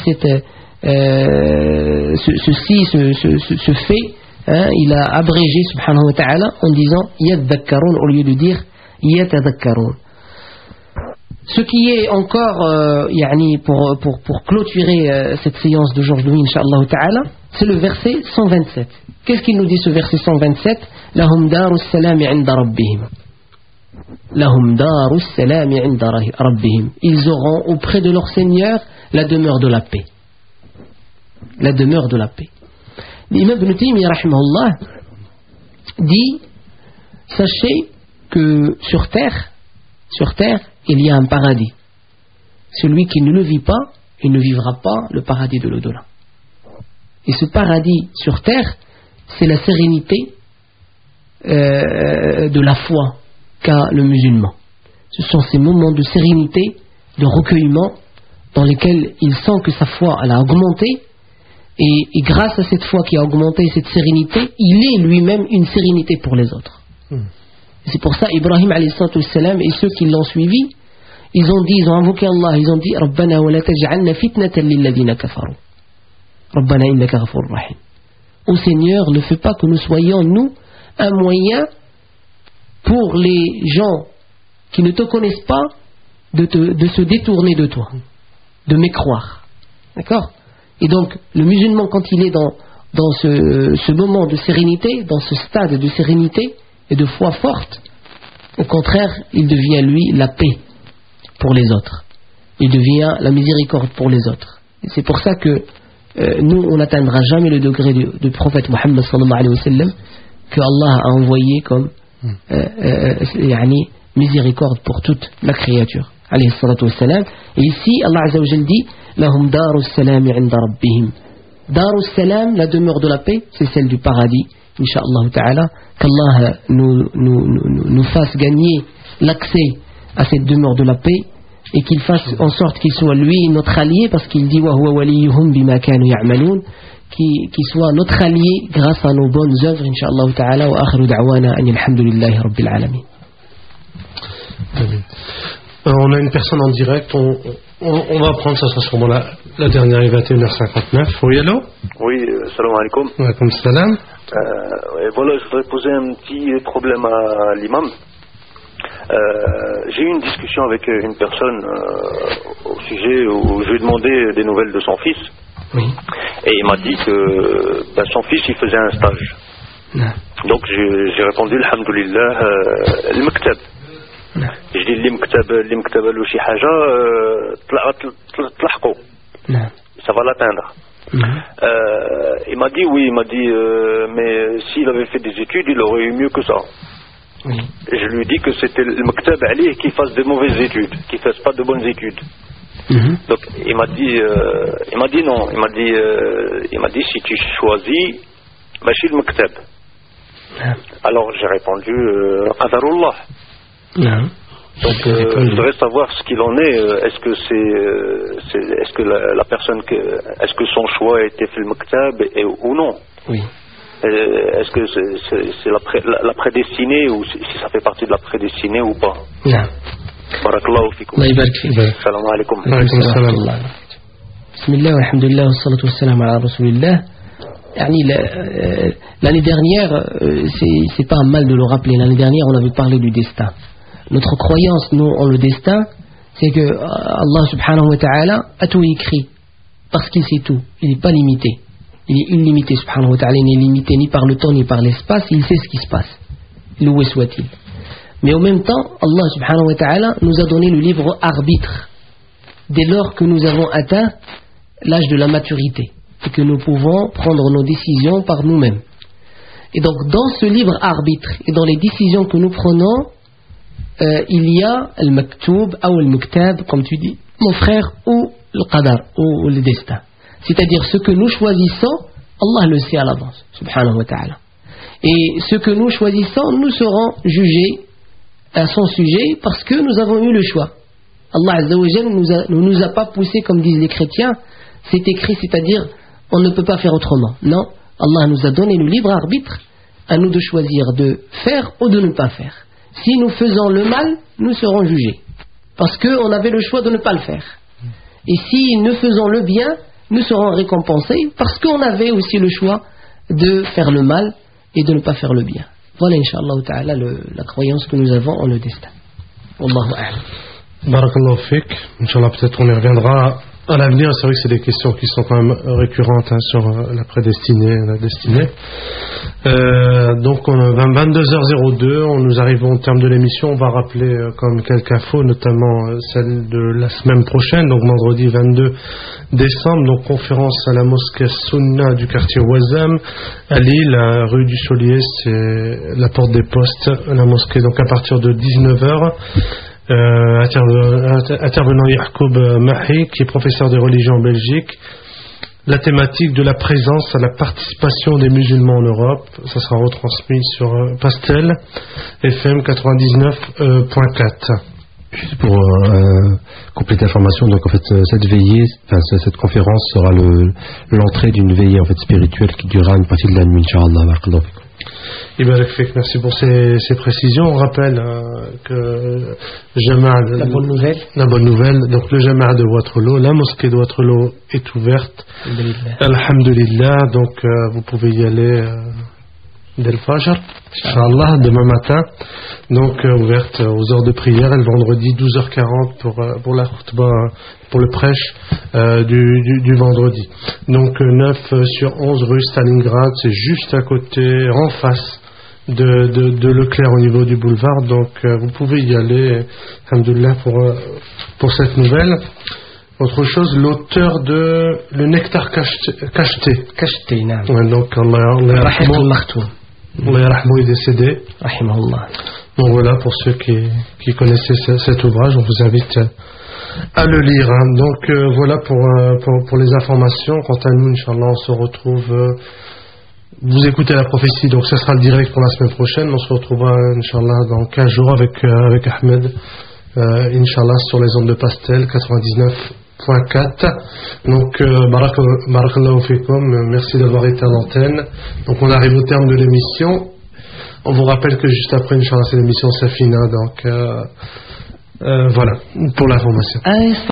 Speaker 1: ce fait, hein, il a abrégé subhanahu wa ta'ala en disant yadhakkarun au lieu de dire yatadhakkarun. Ce qui est encore pour clôturer cette séance d'aujourd'hui incha'Allah ta'ala, c'est le verset 127. Qu'est-ce qu'il nous dit ce verset 127? Lahum darus salami 'inda rabbihim. Lahum darus salami 'inda rabbihim. Ils auront auprès de leur Seigneur la demeure de la paix. La demeure de la paix. L'imam Ibn Taymiyyah rahimahullah dit, sachez que sur terre il y a un paradis. Celui qui ne le vit pas, il ne vivra pas le paradis de l'au-delà. Et ce paradis sur terre, c'est la sérénité de la foi qu'a le musulman. Ce sont ces moments de sérénité, de recueillement, dans lesquels il sent que sa foi elle a augmenté, et grâce à cette foi qui a augmenté, cette sérénité, il est lui-même une sérénité pour les autres. C'est pour ça Ibrahim alayhi salam et ceux qui l'ont suivi, ils ont invoqué Allah, ils ont dit Rabbana wa la taj'alna fitnatan lil ladina kafaru. Rabbana innaka ghafurur rahim. Ô Seigneur, ne fais pas que nous soyons nous un moyen pour les gens qui ne te connaissent pas de se détourner de toi, de mécroire. D'accord? Et donc, le musulman, quand il est dans ce moment de sérénité, dans ce stade de sérénité et de foi forte, au contraire, il devient, lui, la paix pour les autres. Il devient la miséricorde pour les autres. Et c'est pour ça que nous, on n'atteindra jamais le degré du prophète Mohammed sallallahu alayhi wa sallam que Allah a envoyé comme miséricorde pour toute la créature. Alayhi salatu wassalam. Et ici, Allah Azza wa Jal dit Lahum darus salam 'inda rabbihim. Darus salam, la demeure de la paix, c'est celle du paradis. Inch'Allah ta'ala, qu'Allah nous fasse gagner l'accès à cette demeure de la paix et qu'il fasse en sorte qu'il soit lui notre allié, parce qu'il dit wa huwa waliyuhum bima kanu ya'malun, qu'il soit notre allié grâce à nos bonnes œuvres. Inch'Allah ta'ala, wa akhiru da'wana anil hamdulillahi rabbil alamin.
Speaker 2: On a une personne en direct, on va prendre, ça sera sûrement la dernière, 21h59. Oui, allô?
Speaker 8: Oui, salam alaikum.
Speaker 2: Wa alaikum salam.
Speaker 8: Voilà, je voudrais poser un petit problème à l'imam. J'ai eu une discussion avec une personne au sujet où je lui ai demandé des nouvelles de son fils.
Speaker 1: Oui.
Speaker 8: Et il m'a dit que son fils il faisait un stage. Donc j'ai répondu alhamdulillah al-maktab. Je dis l'imktab له شي حاجة تلحقوا. Ça va l'atteindre. Il m'a dit oui, mais s'il avait fait des études, il aurait eu mieux que ça. Oui. Je lui ai dit que c'était le maktab Ali qui fasse de mauvaises études, qui fasse pas de bonnes études. Donc il m'a dit non, il m'a dit si tu choisis, machi le maktab. Alors j'ai répondu qadarullah. Donc je voudrais savoir ce qu'il en est. Est-ce que la personne est-ce que son choix a été fait le maktab ou non? Oui. Est-ce que c'est la prédestinée ou si ça fait partie de la prédestinée ou pas? Barakallahu fikum. Salam alaikum.
Speaker 1: Bismillah, alhamdulillah, wa salatu wa salam ala rasulillah. L'année dernière, c'est pas un mal de le rappeler, l'année dernière on avait parlé du destin. Notre croyance, nous, en le destin, c'est que Allah subhanahu wa ta'ala a tout écrit, parce qu'il sait tout, il n'est pas limité. Il est illimité, subhanahu wa ta'ala, il n'est limité ni par le temps ni par l'espace, il sait ce qui se passe, loué soit-il. Mais en même temps, Allah subhanahu wa ta'ala nous a donné le libre arbitre, dès lors que nous avons atteint l'âge de la maturité, et que nous pouvons prendre nos décisions par nous-mêmes. Et donc, dans ce libre arbitre, et dans les décisions que nous prenons, il y a le maktoub ou le muktab, comme tu dis, mon frère, ou le qadar, ou le destin. C'est-à-dire ce que nous choisissons, Allah le sait à l'avance, subhanahu wa ta'ala. Et ce que nous choisissons, nous serons jugés à son sujet parce que nous avons eu le choix. Allah Azza wa Jal ne nous a pas poussé, comme disent les chrétiens, c'est écrit, c'est-à-dire on ne peut pas faire autrement. Non, Allah nous a donné le libre arbitre, à nous de choisir de faire ou de ne pas faire. Si nous faisons le mal, nous serons jugés, parce qu'on avait le choix de ne pas le faire. Et si nous faisons le bien, nous serons récompensés, parce qu'on avait aussi le choix de faire le mal et de ne pas faire le bien. Voilà, Inch'Allah ta'ala, la croyance que nous avons en le destin. Wallahu a'lam.
Speaker 2: Barakallahu fik. Inch'Allah, peut-être on y reviendra à l'avenir. C'est vrai que c'est des questions qui sont quand même récurrentes sur la prédestinée, la destinée. Donc, 22h02, on nous arrivons au terme de l'émission. On va rappeler comme quelques infos, notamment celle de la semaine prochaine, donc vendredi 22 décembre, donc conférence à la mosquée Sunna du quartier Ouazam à Lille, rue du Solier, c'est la porte des postes, la mosquée, donc à partir de 19h. Intervenant Yacoub Mahi, qui est professeur des religions en Belgique. La thématique de la présence à la participation des musulmans en Europe, ça sera retransmis sur Pastel FM 99.4.
Speaker 6: Juste pour compléter l'information, donc en fait cette veillée, cette conférence sera l'entrée d'une veillée en fait spirituelle qui durera une partie de la nuit, Inch'Allah.
Speaker 2: Merci pour ces précisions. On rappelle que la bonne nouvelle, donc le Jama'a de Waterloo, la mosquée de Waterloo est ouverte. Alhamdulillah, donc vous pouvez y aller Del Fajr, Inch'Allah, demain matin. Donc ouverte aux heures de prière, et le vendredi 12h40 pour la khutba, pour le prêche du vendredi. Donc 9/11 rue Stalingrad, c'est juste à côté, en face de Leclerc au niveau du boulevard. Donc vous pouvez y aller, alhamdoulilah, pour cette nouvelle. Autre chose, l'auteur de Le Nectar cacheté. Ouais, donc Allah est décédé. Donc voilà, pour ceux qui connaissaient cet ouvrage, on vous invite à le lire. Hein. Donc voilà pour les informations. Quant à nous, Inch'Allah, on se retrouve. Vous écoutez la prophétie, donc ça sera le direct pour la semaine prochaine. On se retrouvera, Inch'Allah, dans 15 jours avec Ahmed, Inch'Allah, sur les ondes de Pastel 99.4. Donc, barakallahu fikum, merci d'avoir été à l'antenne. Donc, on arrive au terme de l'émission. On vous rappelle que juste après, Inch'Allah, c'est l'émission Safina. Donc, voilà, pour l'information.